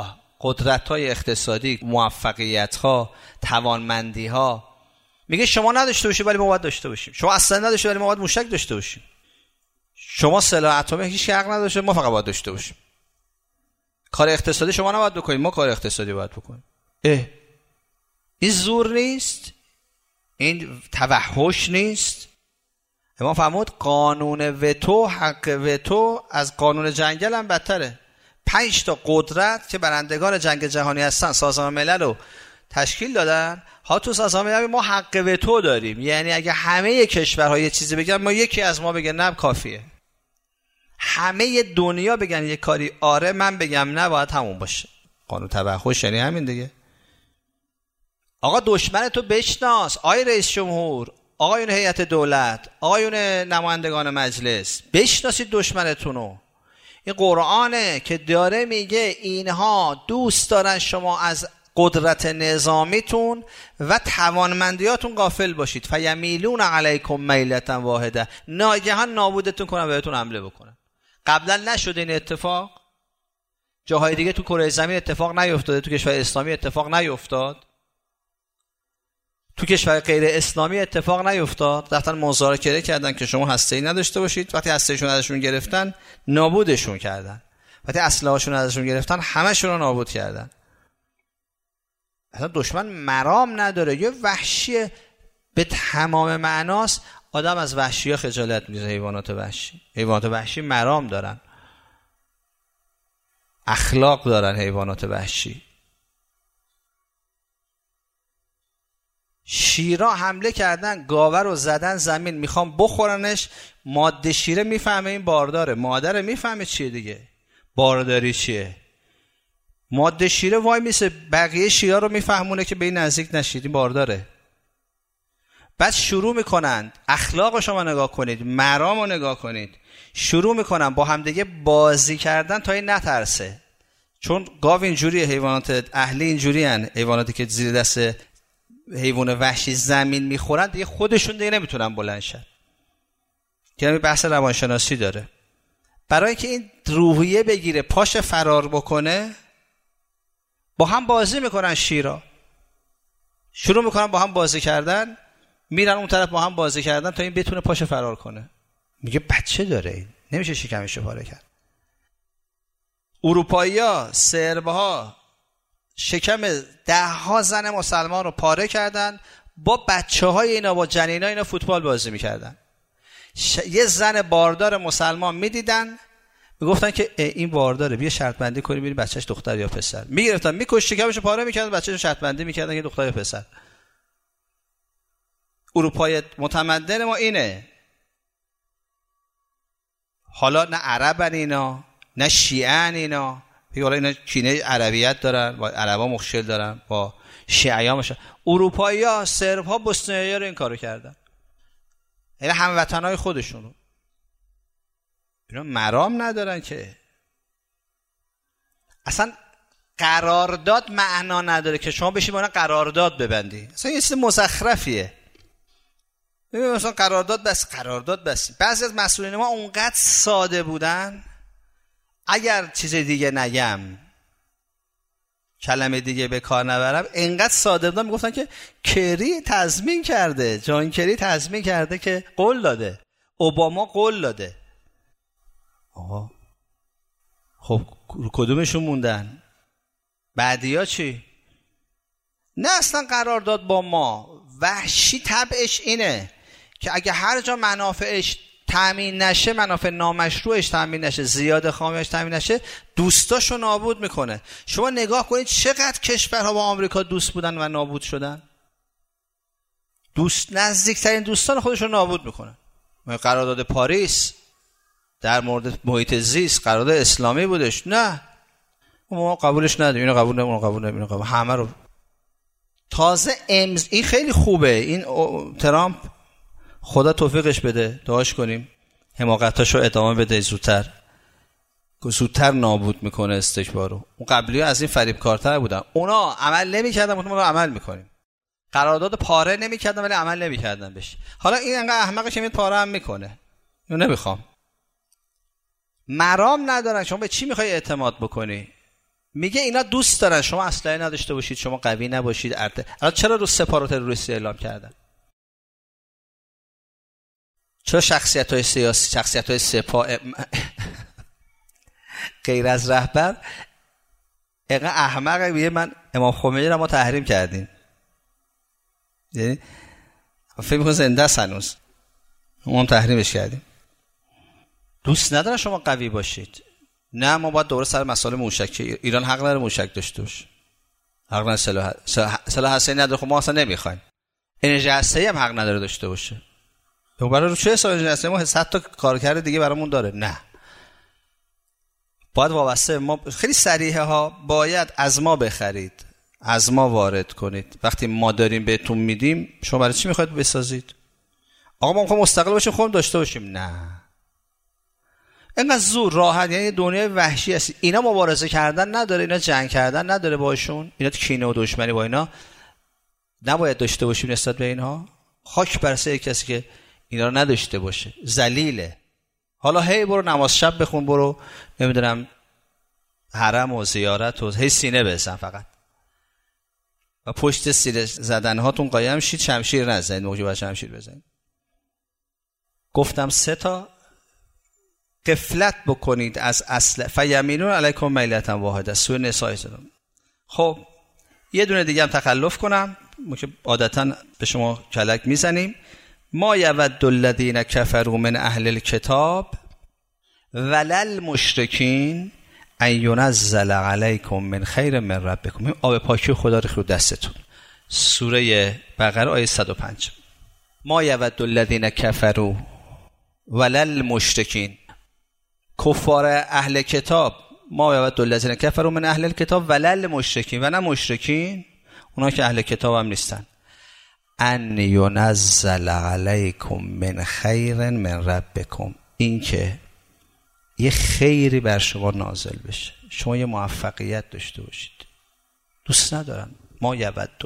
قدرت‌های اقتصادی، موفقیت‌ها، توانمندی‌ها. میگه شما نداشته باشید ولی ما باید داشته باشیم. شما اصلا نداشته ولی ما باید موشک داشته باشیم. شما سلاح اتمی هیچ حق نداشته، ما فقط باید داشته باشیم. کار اقتصادی شما نباید بکنید، ما کار اقتصادی باید بکنیم. اه این زور نیست؟ این توحش نیست؟ امام فرمود قانون وتو، حق وتو از قانون جنگل هم بدتره. پنج تا قدرت که برندگان جنگ جهانی هستن سازمان ملل رو تشکیل دادن. ها تو سازمان ملل ما حق وتو داریم، یعنی اگه همه کشورها یه چیزی بگن ما یکی از ما بگه نه کافیه. همه دنیا بگن یه کاری آره من بگم نه باید همون باشه. قانون توحش یعنی همین دیگه. آقا دشمن تو بشناس، آقای رئیس جمهور، آقایون هیئت دولت، آقایون نمایندگان مجلس، بشناسید دشمنتون رو. این قرآنه که داره میگه اینها دوست دارن شما از قدرت نظامیتون و توانمندیاتون غافل باشید. فیمیلون علیکم میلة واحده، ناگهان نابودتون کنن و بهتون حمله بکنن. قبلا نشده این اتفاق؟ جاهای دیگه تو کره زمین اتفاق نیفتاده؟ تو کشور اسلامی اتفاق نیفتاد؟ تو کشور غیر اسلامی اتفاق نیفتاد؟ رفتن مذاکره کردن که شما هسته‌ای نداشته باشید، وقتی هسته‌ایشون ازشون گرفتن نابودشون کردن، وقتی اسلحه‌شون ازشون گرفتن همه‌شون رو نابود کردن. اصلا دشمن مرام نداره، یه وحشی به تمام معناست. آدم از وحشی‌ها خجالت می‌کشه. حیوانات وحشی، حیوانات وحشی مرام دارن، اخلاق دارن. حیوانات وحشی شیرا حمله کردن، گاوه رو زدن زمین، میخوام بخورنش. ماده شیره میفهمه این بارداره، مادره میفهمه چیه دیگه، بارداری چیه. ماده شیره وای میسه بقیه شیرا رو میفهمونه که به این نزدیک نشید، این بارداره. بعد شروع میکنن، اخلاق شما نگاه کنید، مرام رو نگاه کنید، شروع میکنن با همدیگه بازی کردن تا این نترسه. چون گاو اینجوریه، حیوانات اهلی اینجوری هن. حیواناتی که زیر دست حیوان وحشی زمین میخورن دیگه خودشون دیگه نمیتونن بلند شن. که همین بحث روانشناسی داره. برای اینکه این روحیه بگیره پاش فرار بکنه، با هم بازی میکنن. شیرا شروع میکنن با هم بازی کردن، میرن اون طرف با هم بازی کردن تا این بتونه پاش فرار کنه. میگه بچه داره این، نمیشه شکمش رو پاره کرد. اروپایی‌ها، سرب‌ها شکم ده ها زن مسلمان رو پاره کردن، با بچه های اینا، با جنین ها اینا فوتبال بازی میکردن. ش... یه زن باردار مسلمان میدیدن، میگفتن که این بارداره، بیا شرط بندی کنیم ببینیم بچهش دختر یا پسر. میگرفتن میکش شکمش رو پاره میکردن، بچه‌شو شرط بندی میکردن که دختر یا پسر. اروپای متمدن ما اینه. حالا نه عربن اینا، نه شیعن اینا. بگه حالا اینا کینه عربیت دارن، با عربا مشکل دارن، با شیعی‌ها مشکل. اروپایی‌ها، سرب‌ها، بوسنیایی‌ها رو این کارو کردن. اینا هموطنای خودشونو. اینا مرام ندارن که. اصلا قرارداد معنا نداره که شما بشی با اینا قرارداد ببندی. اصلا یه چیز مزخرفیه. ببین مثلا قرارداد بس، قرارداد بس. بعضی از مسئولین ما اونقدر ساده بودن، اگر چیز دیگه نگم، کلمه دیگه به کار نبرم، اینقدر ساده بودن میگفتن که کری تضمین کرده، جان کری تضمین کرده که قول داده، اوباما قول داده. آقا خب کدومشون موندن؟ بعدیا چی؟ نه اصلا قرارداد با ما. وحشی طبعش اینه که اگه هر جا منافعش تامین نشه، منافع نامشروعش تامین نشه، زیاد خامش تامین نشه، دوستاشو نابود میکنه. شما نگاه کنید چقدر کشورها با آمریکا دوست بودن و نابود شدن. دوست نزدیکترین دوستان خودشون نابود میکنن. قرارداد پاریس در مورد محیط زیست قرارداد اسلامی بودش، نه ما قبولش نداریم، اینو قبول نمی‌کنیم، قبول نمی‌کنیم، قبول همه رو. تازه امز این خیلی خوبه، این ترامپ خدا توفیقش بده، دعاش کنیم حماقتاشو ادامه بده، زودتر زودتر نابود میکنه استکبارو. اون قبلی‌ها از این فریبکارتر بودن، اونا عمل نمی‌کردن، ما رو عمل میکنیم. قرارداد پاره نمی‌کردن ولی عمل نمی‌کردن بهش. حالا این انقدر احمقه که میاد پاره هم میکنه. اینو نمیخوام. مرام ندارن. شما به چی میخوای اعتماد بکنی؟ میگه اینا دوست دارن شما اسلحه نداشته باشید، شما قوی نباشید. ارته الان چرا رو سپاه رو تروریستی اعلام کردن؟ چرا شخصیت‌های سیاسی، شخصیت‌های سپاه غیر از رهبر اینقدر احمقه؟ میگه من امام خمینی رو ما تحریم کردیم. یعنی فکر می‌کنه زنده است هنوز، ما هم تحریمش کردیم. دوست ندارن شما قوی باشید. نه، ما باید دوره سر مسائل موشکی. ایران حق نداره موشک داشته باشه، حق نداره سلاح سلاح هسته‌ای نداره. خب ما اصلا نمیخوایم. انرژی هسته‌ای هم حق نداره داشته باشه. تو برای رو چه حساب انرژی هسته‌ای؟ ما صد تا کارکرد دیگه برامون داره. نه، باید وابسته ما. خیلی صریحه ها، باید از ما بخرید، از ما وارد کنید. وقتی ما داریم بهتون میدیم، شما برای چی میخواید بسازید؟ آقا ما میخوایم مستقل باشیم، خودمون داشته باشیم. نه، اینقدر زور راحت، یعنی دنیای وحشی هستی. اینا مبارزه کردن نداره، اینا جنگ کردن نداره باشون، اینا کینه و دشمنی با اینا نباید داشته باشیم نسبت به اینها. خاک بر سر کسی که اینا رو نداشته باشه، ذلیله. حالا هی برو نماز شب بخون، برو نمیدونم حرم و زیارت و هی سینه بزن فقط و پشت سینه زدن هاتون قایم شید، شمشیر نزنید. موقعی باید شمشیر بزنید. گفتم سه تا غفلت بکنید از اصل. فیمینون علیکم میلة واحده، سوره نساء. خب یه دونه دیگه هم تخلف کنم، ما که عادتا به شما کلک میزنیم. ما یود الذین کفروا من اهل الکتاب ولل مشرکین ان ینزل علیکم من خیر من ربکم. این آب پاکی خدا رو رو دستتون. سوره بقره آیه صد و پنج. ما یود الذین کفروا ولل مشرکین، کفار اهل کتاب. ما یود الذین کفروا من اهل الکتاب ولل مشرکین، و نه مشرکین اونا که اهل کتاب هم نیستن. ان ینزل علیکم من خیر من ربکم، این که یه خیری بر شما نازل بشه، شما یه موفقیت داشته باشید. دوست ندارن. ما یودو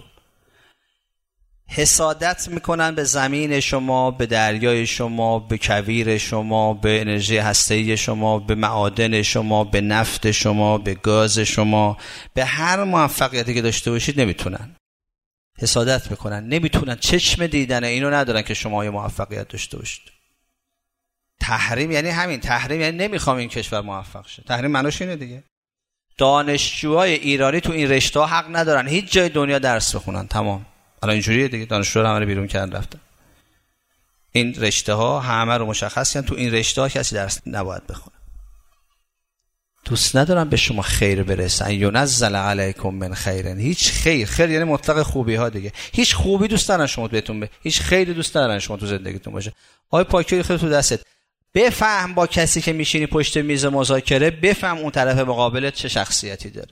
حسادت میکنن به زمین شما، به دریای شما، به کویر شما، به انرژی هسته‌ای شما، به معادن شما، به نفت شما، به گاز شما، به هر موفقیتی که داشته باشید نمیتونن. حسادت میکنن، نمیتونن. چشم دیدن اینو ندارن که شما یه موفقیت داشته باشید. تحریم یعنی همین. تحریم یعنی نمیخوام این کشور موفق شه. تحریم معناش اینه دیگه. دانشجوهای ایرانی تو این رشته ها حق ندارن هیچ جای دنیا درس بخونن. تمام. الان اینجوریه دیگه. دانشجوها همه رو بیرون کردن رفتن. این رشته ها همه رو مشخص کردن، تو این رشته ها کسی درس نباید بخونه. دوست ندارم به شما خیر برسن. ینزل علیکم من خیر، هیچ خیر. خیر یعنی مطلق خوبی ها دیگه. هیچ خوبی دوست ندارن شما بهتون به، هیچ خیری دوست ندارن شما تو زندگیتون باشه. آی پاکی خیر تو دستت. بفهم با کسی که میشینی پشت میز مذاکره، بفهم اون طرف مقابلت چه شخصیتی داره.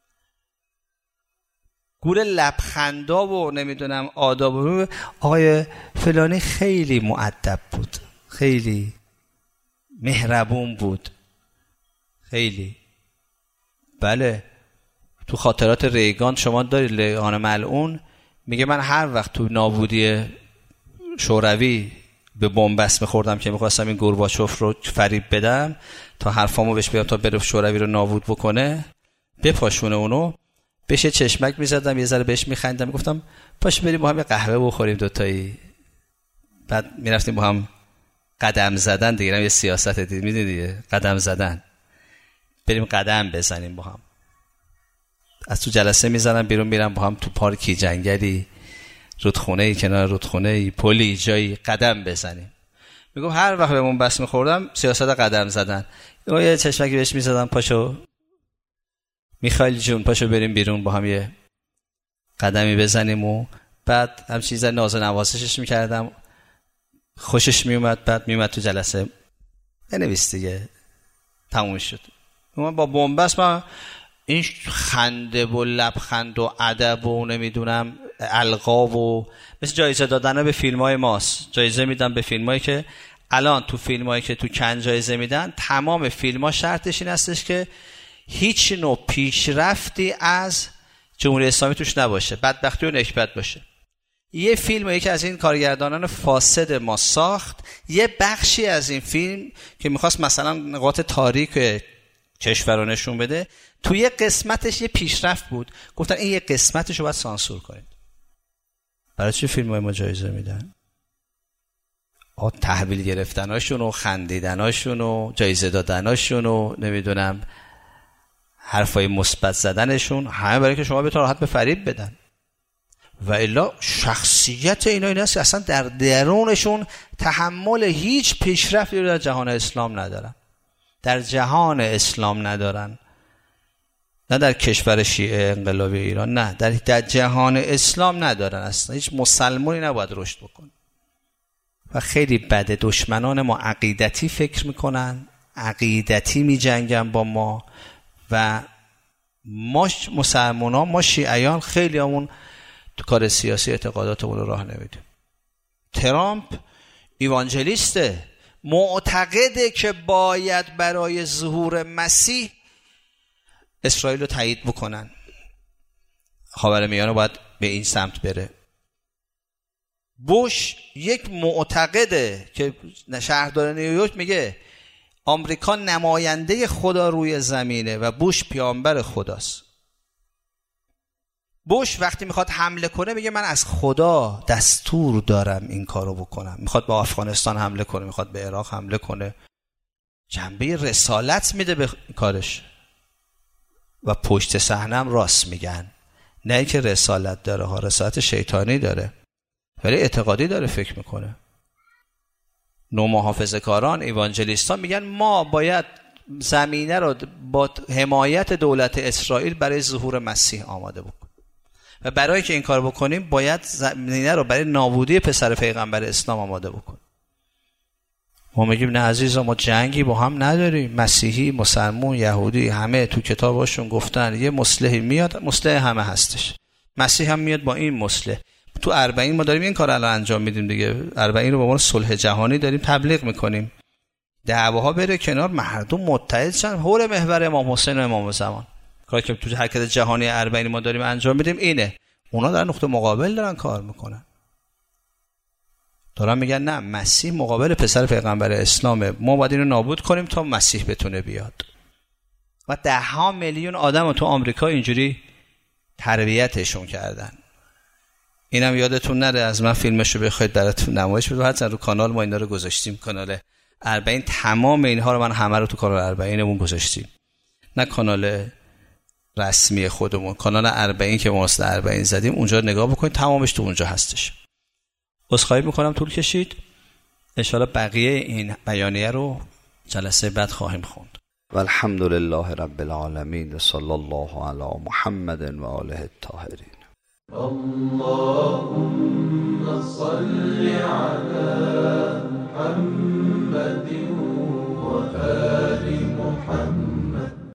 گور لبخندا و نمیدونم آداب و آقای فلانی خیلی مؤدب بود، خیلی مهربون بود، خیلی. بله، تو خاطرات ریگان شما دارید، ریگان ملعون میگه من هر وقت تو نابودی شوروی به بنبست میخوردم که میخواستم این گورباچوف رو فریب بدم تا حرفامو بهش بیارم تا بره شوروی رو نابود بکنه، بپاشونه اونو، بهش چشمک میزدم، یه ذره بهش میخندم، میگفتم پاش بریم با هم یه قهوه بخوریم دوتایی. بعد میرفتیم با هم قدم زدن دیگه، یه سیاست دید میدونی دیگه، قدم زدن، بریم قدم بزنیم با هم. از تو جلسه میزنم بیرون، میرم با هم تو پارکی، جنگلی، رودخونه‌ای، کنار رودخونه‌ای، پلی، جایی قدم بزنیم. میگم هر وقت بهمون بس میخوردم سیاست قدم زدن. یه چشمکی بهش میزدم، پاشو میخائیل جون پاشو بریم بیرون با هم یه قدمی بزنیم. و بعد هم چیزا ناز و نوازشش میکردم، خوشش میومد. بعد میومد تو جلسه بنویس دیگه، تموم شد. من با بنبست من این خنده و لبخند و ادب و نمیدونم القاب و مثل جایزه دادن به فیلم‌های ماست. جایزه میدن به فیلمایی که الان تو فیلمایی که تو کن جایزه میدن، تمام فیلم‌ها شرطش این هستش که هیچ نوع پیشرفتی از جمهوری اسلامی توش نباشه، بدبختی و نکبت باشه. یه فیلم یکی از این کارگردانان فاسد ما ساخت، یه بخشی از این فیلم که میخواست مثلا نقاط تاریک کشور رو نشون بده، توی یه قسمتش یه پیشرفت بود، گفتن این یه قسمتش رو باید سانسور کنید. برای چی فیلم های ما جایزه میدن؟ آه تحویل گرفتناشون و خندیدناشون و جایزه دادناشون و نمیدونم حرفای مثبت زدنشون، همه برای که شما بتونید راحت به فریب بدن. و الا شخصیت اینا این است که اصلا در درونشون تحمل هیچ پیشرفتی رو در جهان اسلام ندارن، در جهان اسلام ندارن، نه در کشور شیعه انقلابی ایران، نه در, در جهان اسلام ندارن. اصلا هیچ مسلمانی نباید رشد بکنه. و خیلی بده دشمنان ما عقیدتی فکر میکنن، عقیدتی میجنگن با ما و ما مسلمانان، ما شیعیان خیلی همون تو کار سیاسی اعتقاداتمون رو راه نمیدیم. ترامپ ایوانجلیسته، معتقده که باید برای ظهور مسیح اسرائیل رو تایید بکنن، خاورمیانه باید به این سمت بره. بوش یک معتقده که شهردار نیویورک میگه آمریکا نماینده خدا روی زمینه و بوش پیامبر خداست. بوش وقتی میخواد حمله کنه میگه من از خدا دستور دارم این کارو بکنم. میخواد به افغانستان حمله کنه، میخواد به عراق حمله کنه، جنبه رسالت میده به کارش. و پشت صحنه هم راست میگن، نه که رسالت داره ها، رسالت شیطانی داره ولی اعتقادی داره فکر میکنه. نومحافظه‌کاران ایوانجلیستان میگن ما باید زمینه رو با حمایت دولت اسرائیل برای ظهور مسیح آماده بکنیم و برای که این کار بکنیم باید زمینه رو برای نابودی پسر پیغمبر اسلام آماده بکنیم. ما میگیم نه عزیزا، ما جنگی با هم نداریم. مسیحی، مسلمون، یهودی همه تو کتاباشون گفتن یه مصلحی میاد، مصلح همه هستش. مسیح هم میاد با این مصلح. تو اربعین ما داریم این کار الان انجام میدیم دیگه. اربعین رو به عنوان صلح جهانی داریم تبلیغ میکنیم. دعواها بره کنار، مردم متحد شن حول محور امام حسین و امام زمان. کاری که تو حرکت جهانی اربعین ما داریم انجام میدیم اینه. اونا در نقطه مقابل دارن کار میکنن. دارن میگن نه مسیح مقابل پسر پیغمبر اسلامه، ما باید اینو نابود کنیم تا مسیح بتونه بیاد. و ده ها میلیون آدم تو آمریکا اینجوری تربیتشون کردن. اینم یادتون نره از من فیلمشو بخواید براتون نمایش بدم. حتما رو کانال ما اینا رو گذاشتیم، کانال اربعین. تمام اینها رو من همه رو تو کانال اربعینمون گذاشتیم، نه کانال رسمی خودمون، کانال اربعین که ما اصل اربعین زدیم اونجا نگاه بکنید، تمامش تو اونجا هستش. عذرخواهی میکنم طول کشید. ان شاءالله بقیه این بیانیه رو جلسه بعد خواهیم خوند. و الحمد لله رب العالمین و صلی الله علی محمد و آله الطاهرین. اللهم صل علی محمد و آله